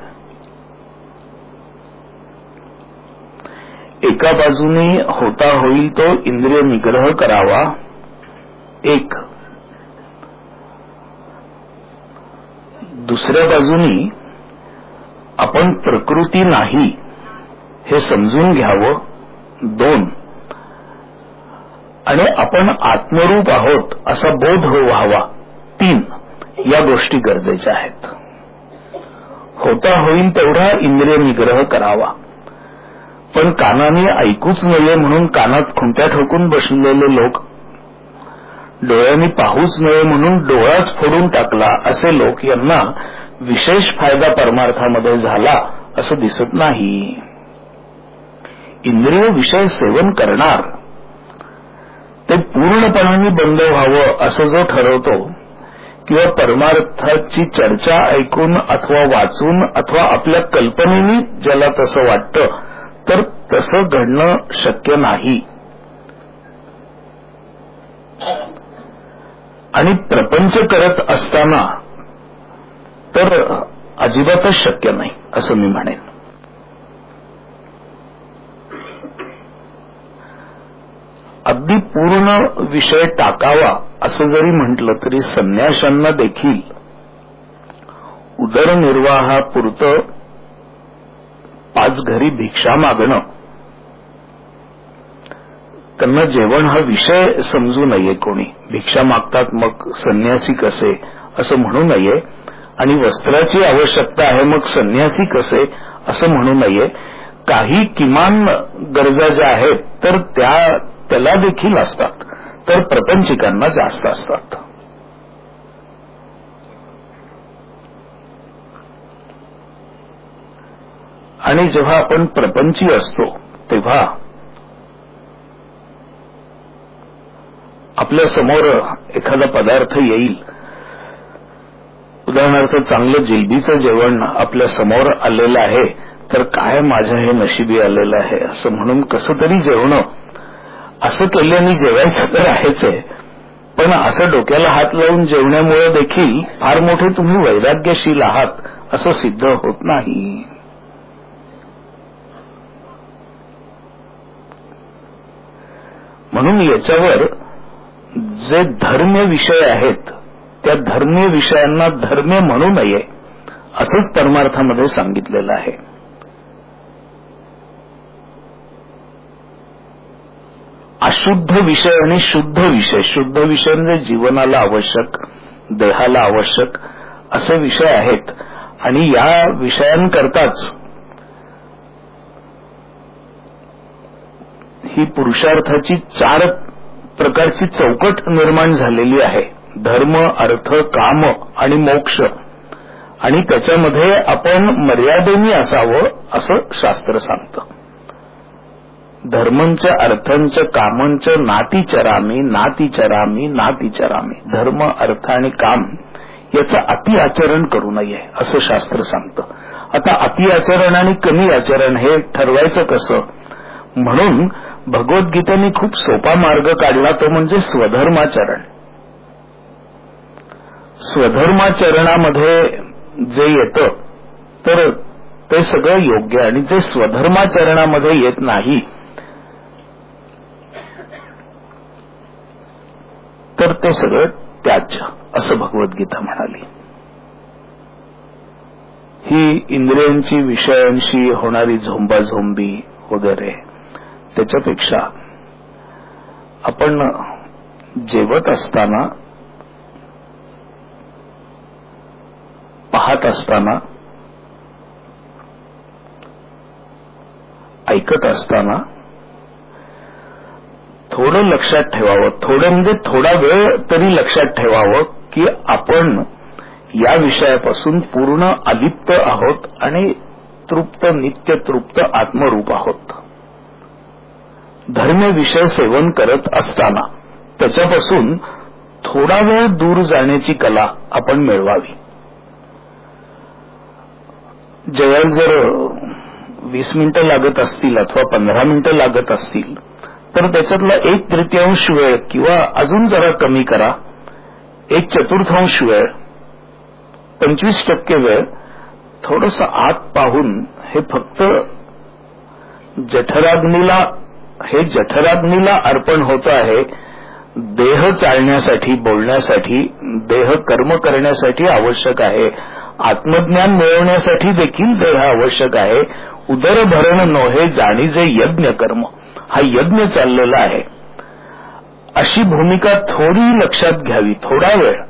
A: एका बाजूने होता होईल तो इंद्रिय निग्रह करावा, एक. दुसऱ्या बाजूनी आपण प्रकृती नाही हे समजून घ्यावं, दोन. आणि आपण आत्मरूप आहोत असा बोध व्हावा, तीन. या गोष्टी गरजेच्या आहेत. होता होईल तेवढा इंद्रिय निग्रह करावा, पण कानाने ऐकूच नये म्हणून कानात खुंट्या ठोकून बसलेले लोक, डोळ्यांनी पाहूच नये म्हणून डोळाच फोडून टाकला असे लोक, यांना विशेष फायदा परमार्थामध्ये झाला असं दिसत नाही. इंद्रिय विषय सेवन करणार ते पूर्णपणाने बंद व्हावं असं जो ठरवतो किंवा परमार्थाची चर्चा ऐकून अथवा वाचून अथवा आपल्या कल्पनेने ज्याला तसं वाटतं तर तसं घडणं शक्य नाही. आणि प्रपंच करत असताना तर अजिबातच शक्य नाही असं मी म्हणेन. अगदी पूर्ण विषय टाकावा असं जरी म्हटलं तरी संन्याशांना देखील उदरनिर्वाहापुरतं पाच घरी भिक्षा मागणं, त्यांना जेवण हा विषय समजू नये. कोणी भिक्षा मागतात मग संन्यासी कसे असं म्हणू नये, आणि वस्त्राची आवश्यकता आहे मग संन्यासी कसे असं म्हणू नये. काही किमान गरजा ज्या आहेत तर त्या त्याला देखील असतात, तर प्रपंचिकांना जास्त असतात. आणि जेव्हा आपण प्रपंची असतो तेव्हा आपल्या समोर एखादा पदार्थ येईल, उदाहरणार्थ चांगलं जिलबीचं जेवण आपल्या समोर आलेलं आहे, तर काय माझ्या हे नशिबी आलेलं आहे असं म्हणून कसं तरी जेवणं. असं केल्याने जेवायचं तर आहेच आहे, पण असं डोक्याला हात लावून जेवण्यामुळे देखील फार मोठे तुम्ही वैराग्यशील आहात असं सिद्ध होत नाही. म्हणून याच्यावर जे धर्म्य विषय आहेत त्या धर्मीय विषयांना धर्म्य म्हणू नये असंच परमार्थामध्ये सांगितलेलं आहे. अशुद्ध विषय आणि शुद्ध विषय, शुद्ध विषय म्हणजे जीवनाला आवश्यक, देहाला आवश्यक असे विषय आहेत. आणि या विषयांकरताच ही पुरुषार्थाची चार प्रकारची चौकट निर्माण झालेली आहे. धर्म, अर्थ, काम आणि मोक्ष. आणि त्याच्यामध्ये आपण मर्यादेने असावं असं शास्त्र सांगतं. धर्मंच अर्थंच कामंच नातिचरामी नातिचरामी नातिचरामी. धर्म, अर्थ आणि काम याचं अति आचरण करू नये असं शास्त्र सांगतं. आता अति आचरण आणि कमी आचरण हे ठरवायचं कसं, म्हणून भगवद्गीतेने खूप सोपा मार्ग काढला, तो म्हणजे स्वधर्माचरण. स्वधर्माचरणामध्ये जे येतं तर ते सगळं योग्य, आणि जे स्वधर्माचरणामध्ये येत नाही तर ते सगळं त्याज्य असं भगवद्गीता म्हणाली. ही इंद्रियांची विषयांशी होणारी झोंबाझोंबी वगैरे त्याच्यापेक्षा आपण जेवत असताना, पाहत असताना, ऐकत असताना थोडं लक्षात ठेवावं. थोडं म्हणजे थोडा वेळ तरी लक्षात ठेवावं की आपण या विषयापासून पूर्ण अलिप्त आहोत आणि तृप्त, नित्य तृप्त आत्मरूप आहोत. धर्म विषय सेवन करत असताना त्याच्यापासून थोडा वेळ दूर जाण्याची कला आपण मिळवावी. जेव्हा जर वीस मिनिटं लागत असतील अथवा पंधरा मिनिटं लागत असतील तर त्याच्यातला एक तृतीयांश वेळ किंवा अजून जरा कमी करा, एक चतुर्थांश वेळ, पंचवीस टक्के वेळ थोडंसं आत पाहून हे फक्त जठराग्नीला हे जठराग्नीला अर्पण होत आहे. देह चालण्यासाठी, बोलण्यासाठी, देह कर्म करण्यासाठी आवश्यक आहे. आत्मज्ञान मिळवण्यासाठी देखील देह आवश्यक आहे. उदरभरण नोहे जाणी जे यज्ञ कर्म, हा यज्ञ चाललेला आहे. अशी भूमिका थोडी लक्षात घ्यावी. थोडा वेळ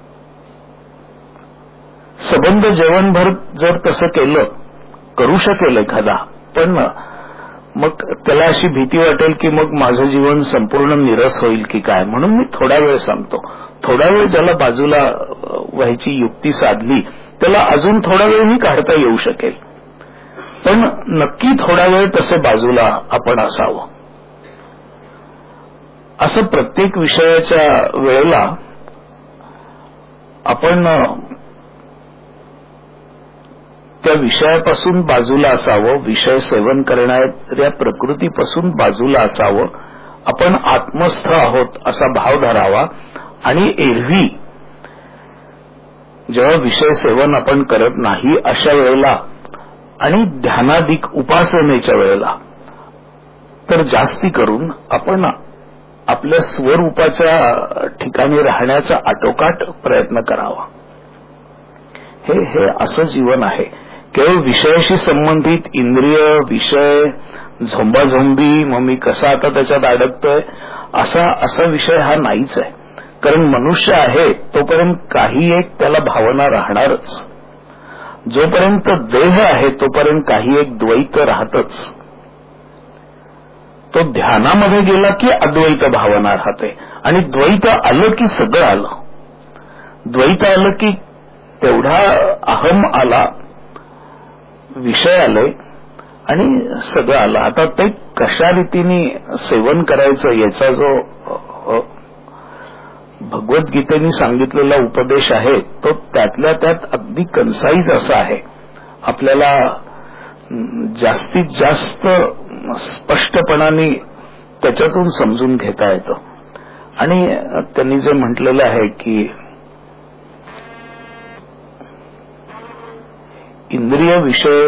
A: सबंध जेवणभर जर तसं केलं, करू शकेल एखादा, पण मग त्याला अशी भीती वाटेल की मग माझं जीवन संपूर्ण निरस होईल की काय, म्हणून मी थोडा वेळ सांगतो. थोडा वेळ ज्याला बाजूला व्हायची युक्ती साधली त्याला अजून थोडा वेळही काढता येऊ शकेल, पण नक्की थोडा वेळ तसे बाजूला आपण असावं. असं प्रत्येक विषयाच्या वेळेला आपण त्या विषयापासून बाजूला असावं, विषय सेवन करणाऱ्या प्रकृतीपासून बाजूला असावं, आपण आत्मस्थ आहोत असा भाव धरावा. आणि एरवी जेव्हा विषय सेवन आपण करत नाही अशा वेळेला आणि ध्यानाधिक उपासनेच्या वेळेला तर जास्ती करून आपण आपल्या स्वरूपाच्या ठिकाणी राहण्याचा आटोकाट प्रयत्न करावा. हे हे असं जीवन आहे. केवळ विषयाशी संबंधित इंद्रिय, विषय, झोंबाझोंबी, मग मी कसा आता त्याच्यात अडकतोय असा असा विषय हा नाहीच आहे. कारण मनुष्य आहे तोपर्यंत काही एक त्याला भावना राहणारच. जोपर्यंत देह आहे तोपर्यंत काही एक द्वैत राहतच. तो ध्यानामध्ये गेला की अद्वैत भावना राहते आणि द्वैत आलं की सगळं आलं. द्वैत आलं की तेवढा अहम आला, विषय आले आणि सगळं आलं. आता ते कशा रीतीने सेवन करायचं याचा जो भगवद्गीतेने सांगितलेला उपदेश आहे तो त्यातल्या त्यात अगदी कन्साईज असा आहे. आपल्याला जास्तीत जास्त स्पष्टपणाने त्याच्यातून समजून घेता येतं. आणि त्यांनी जे म्हटलेलं आहे की इंद्रिय विषय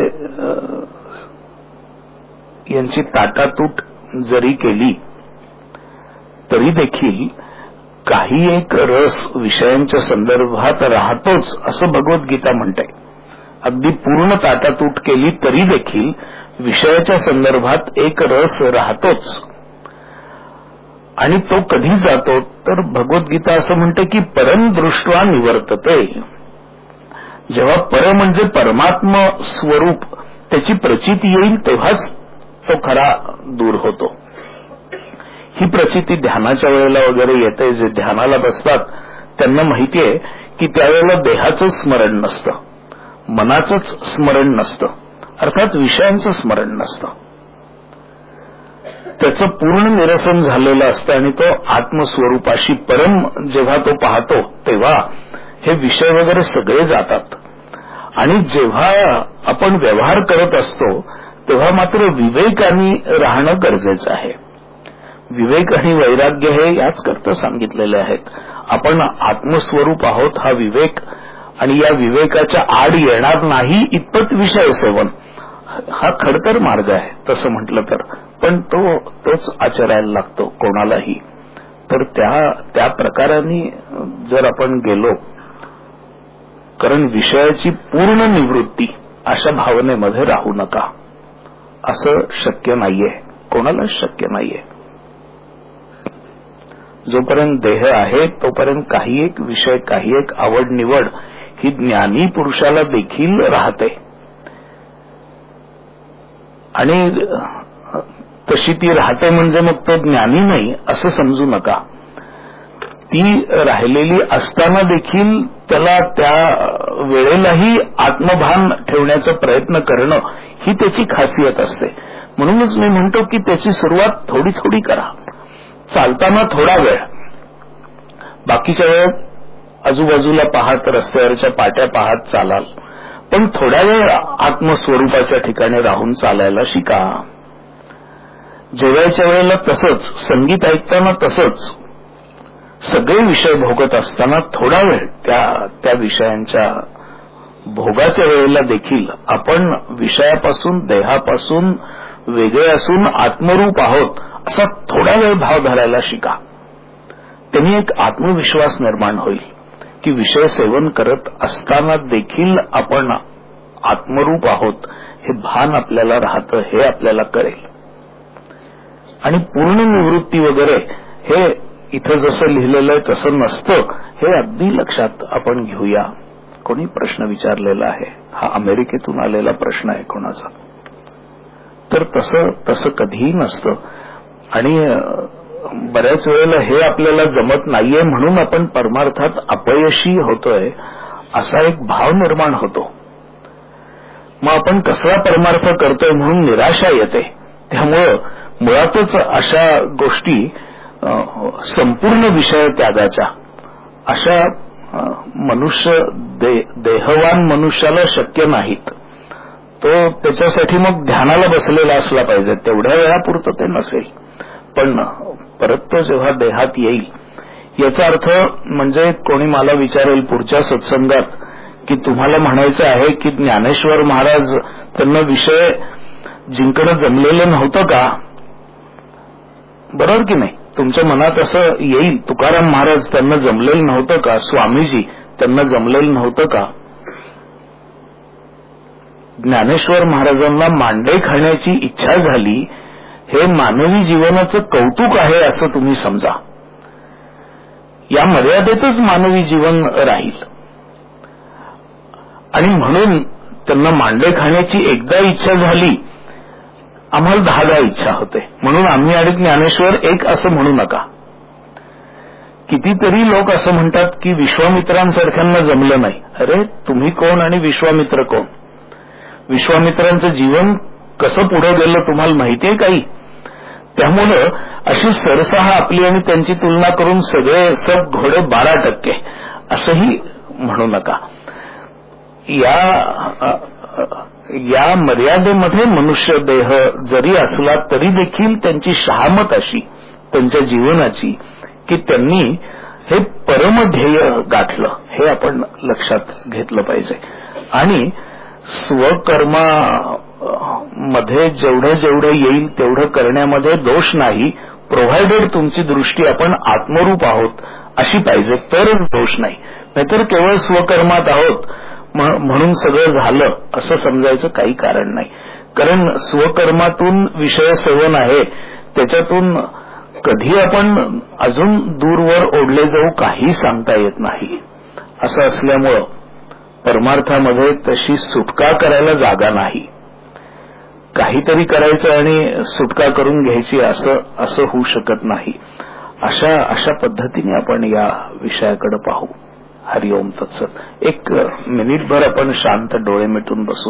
A: यांची ताटातूट जरी केली तरी देखील काही एक रस विषयांच्या संदर्भात राहतोच असं भगवद्गीता म्हणते. अगदी पूर्ण ताटातूट केली तरी देखील विषयाच्या संदर्भात एक रस राहतोच. आणि तो कधी जातो तर भगवद्गीता असं म्हणते की परम दृष्ट्वा निवर्तते. जेव्हा पर म्हणजे परमात्म स्वरूप त्याची प्रचिती येईल तेव्हाच तो खरा दूर होतो. ही प्रचिती ध्यानाच्या वेळेला वगैरे येते. जे ध्यानाला बसतात त्यांना माहिती आहे की त्यावेळेला देहाचं स्मरण नसतं, मनाचंच स्मरण नसतं, अर्थात विषयांचं स्मरण नसतं. त्याचं पूर्ण निरसन झालेलं असतं आणि तो आत्मस्वरूपाशी परम जेव्हा तो पाहतो तेव्हा हे विषय वगैरे सगळे जातात. आणि जेव्हा आपण व्यवहार करत असतो तेव्हा मात्र विवेकाने राहणं गरजेचं आहे. विवेक आणि वैराग्य हे याच करता सांगितलेले आहेत. आपण आत्मस्वरूप आहोत हा विवेक आणि या विवेकाच्या आड येणार नाही इतपत विषय सेवन हा खडतर मार्ग आहे तसं म्हटलं तर. पण तो तोच आचरायला लागतो कोणालाही. तर त्या त्या प्रकाराने जर आपण गेलो, कारण विषयाची पूर्ण निवृत्ती अशा भावनेमध्ये राहू नका. असं शक्य नाहीये, कोणालाच शक्य नाहीये. जोपर्यंत देह आहे तोपर्यंत काही एक विषय, काही एक आवड निवड ही ज्ञानी पुरुषाला देखील राहते. आणि तशी ती राहते म्हणजे मग तो ज्ञानी नाही असं समजू नका. ती राहिलेली असताना देखील त्याला त्या वेळेलाही आत्मभान ठेवण्याचा प्रयत्न करणं ही त्याची खासियत असते. म्हणूनच मी म्हणतो की त्याची सुरुवात थोडी थोडी करा. चालताना थोडा वेळ, बाकीच्या वेळेत आजूबाजूला पाहत, रस्त्यावरच्या पाट्या पाहत चालाल, पण थोड्या वेळ आत्मस्वरूपाच्या ठिकाणी राहून चालायला शिका. जेवायच्या वेळेला तसंच, संगीत ऐकताना तसंच, सगळे विषय भोगत असताना थोडा वेळ त्या त्या विषयांच्या भोगाच्या वेळेला देखील आपण विषयापासून, देहापासून वेगळे असून आत्मरूप आहोत असा थोडा वेळ भाव धरायला शिका. त्यांनी एक आत्मविश्वास निर्माण होईल की विषय सेवन करत असताना देखील आपण आत्मरूप आहोत हे भान आपल्याला राहतं, हे आपल्याला कळेल. आणि पूर्ण निवृत्ती वगैरे हे इथं जसं लिहिलेलं आहे तसं नसतं, हे अगदी लक्षात आपण घेऊया. कोणी प्रश्न विचारलेला आहे, हा अमेरिकेतून आलेला प्रश्न आहे कोणाचा. तर तसं तसं कधीही नसतं. आणि बऱ्याच वेळेला हे आपल्याला जमत नाहीये म्हणून आपण परमार्थात अपयशी होतोय असा एक भाव निर्माण होतो. मग आपण कसला परमार्थ करतोय म्हणून निराशा येते. त्यामुळं मुळातच अशा गोष्टी संपूर्ण विषय त्यागाच्या अशा मनुष्य दे, देहवान मनुष्याला शक्य नाहीत. तो त्याच्यासाठी मग ध्यानाला बसलेला असला पाहिजे. तेवढ्या वेळापुरतं ते नसेल, पण परत तो जेव्हा देहात येईल, याचा अर्थ म्हणजे कोणी मला विचारेल पुढच्या सत्संगात की तुम्हाला म्हणायचं आहे की ज्ञानेश्वर महाराज त्यांना विषय जिंकणं जमलेलं नव्हतं का? बरोबर की नाही? तुमच्या मनात असं येईल, तुकाराम महाराज त्यांना जमलेलं नव्हतं का? स्वामीजी त्यांना जमलेलं नव्हतं का? ज्ञानेश्वर महाराजांना मांडे खाण्याची इच्छा झाली, हे मानवी जीवनाचं कौतुक आहे असं तुम्ही समजा. या मर्यादेतच मानवी जीवन राहील. आणि म्हणून त्यांना मांडे खाण्याची एकदा इच्छा झाली, आम्हाला दहादा इच्छा होते, म्हणून आम्ही आणि ज्ञानेश्वर एक असं म्हणू नका. कितीतरी लोक असं म्हणतात की विश्वामित्रांसारख्यांना जमलं नाही. अरे तुम्ही कोण आणि विश्वामित्र कोण? विश्वामित्रांचं जीवन कसं पुढे गेलं तुम्हाला माहितीये काही? त्यामुळं अशी सरसहा आपली आणि त्यांची तुलना करून सगळे सब घोडे बारा टक्के असंही म्हणू नका. या या मर्यादेमध्ये मनुष्य देह जरी असला तरी देखील त्यांची शहामत अशी त्यांच्या जीवनाची की त्यांनी हे परमध्येय गाठलं, हे आपण लक्षात घेतलं पाहिजे. आणि स्वकर्मा मध्ये जेवढं जेवढं येईल तेवढं करण्यामध्ये दोष नाही, प्रोव्हायडेड तुमची दृष्टी आपण आत्मरूप आहोत अशी पाहिजे, तर दोष नाही. नाहीतर केवळ स्वकर्मात आहोत म्हणून सगळं झालं असं समजायचं काही कारण नाही. कारण स्वकर्मातून विषय सेवन आहे, त्याच्यातून कधी आपण अजून दूरवर ओढले जाऊ काही सांगता येत नाही. असं असल्यामुळं परमार्थामध्ये तशी सुटका करायला जागा नाही. काहीतरी करायचं आणि सुटका करून घ्यायची असं असं होऊ शकत नाही. अशा अशा पद्धतीने आपण या विषयाकडे पाहू. हरिओम तत्सत. एक मिनिटभर आपण शांत डोळे मिटून बसू.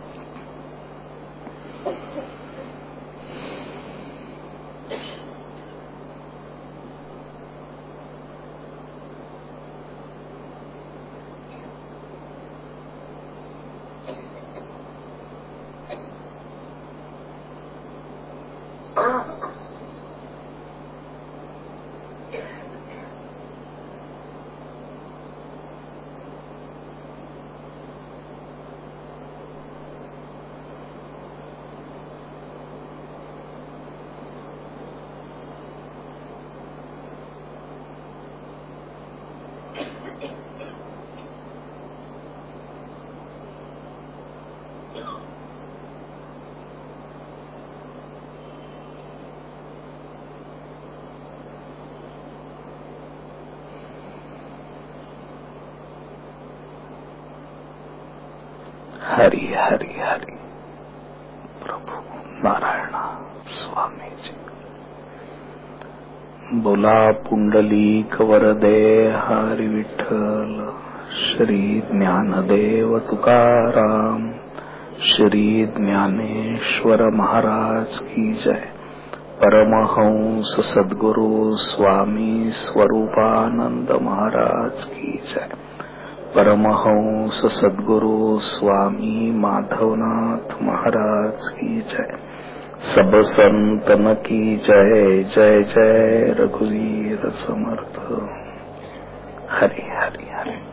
A: हरी हरी हरी. प्रभू नारायण स्वामीजी. बोला पुंडलिक वरदे हरी विठ्ठल. श्री ज्ञानदेव तुकाराम, श्री ज्ञानेश्वर महाराज की जय. परमहंस सद्गुरु स्वामी स्वरूपानंद महाराज की जय. परमहंस सद्गुरु स्वामी माधवनाथ महाराज की जय. सब संतन की जय. जय जय रघुवीर समर्थ. हरि हरि हरि.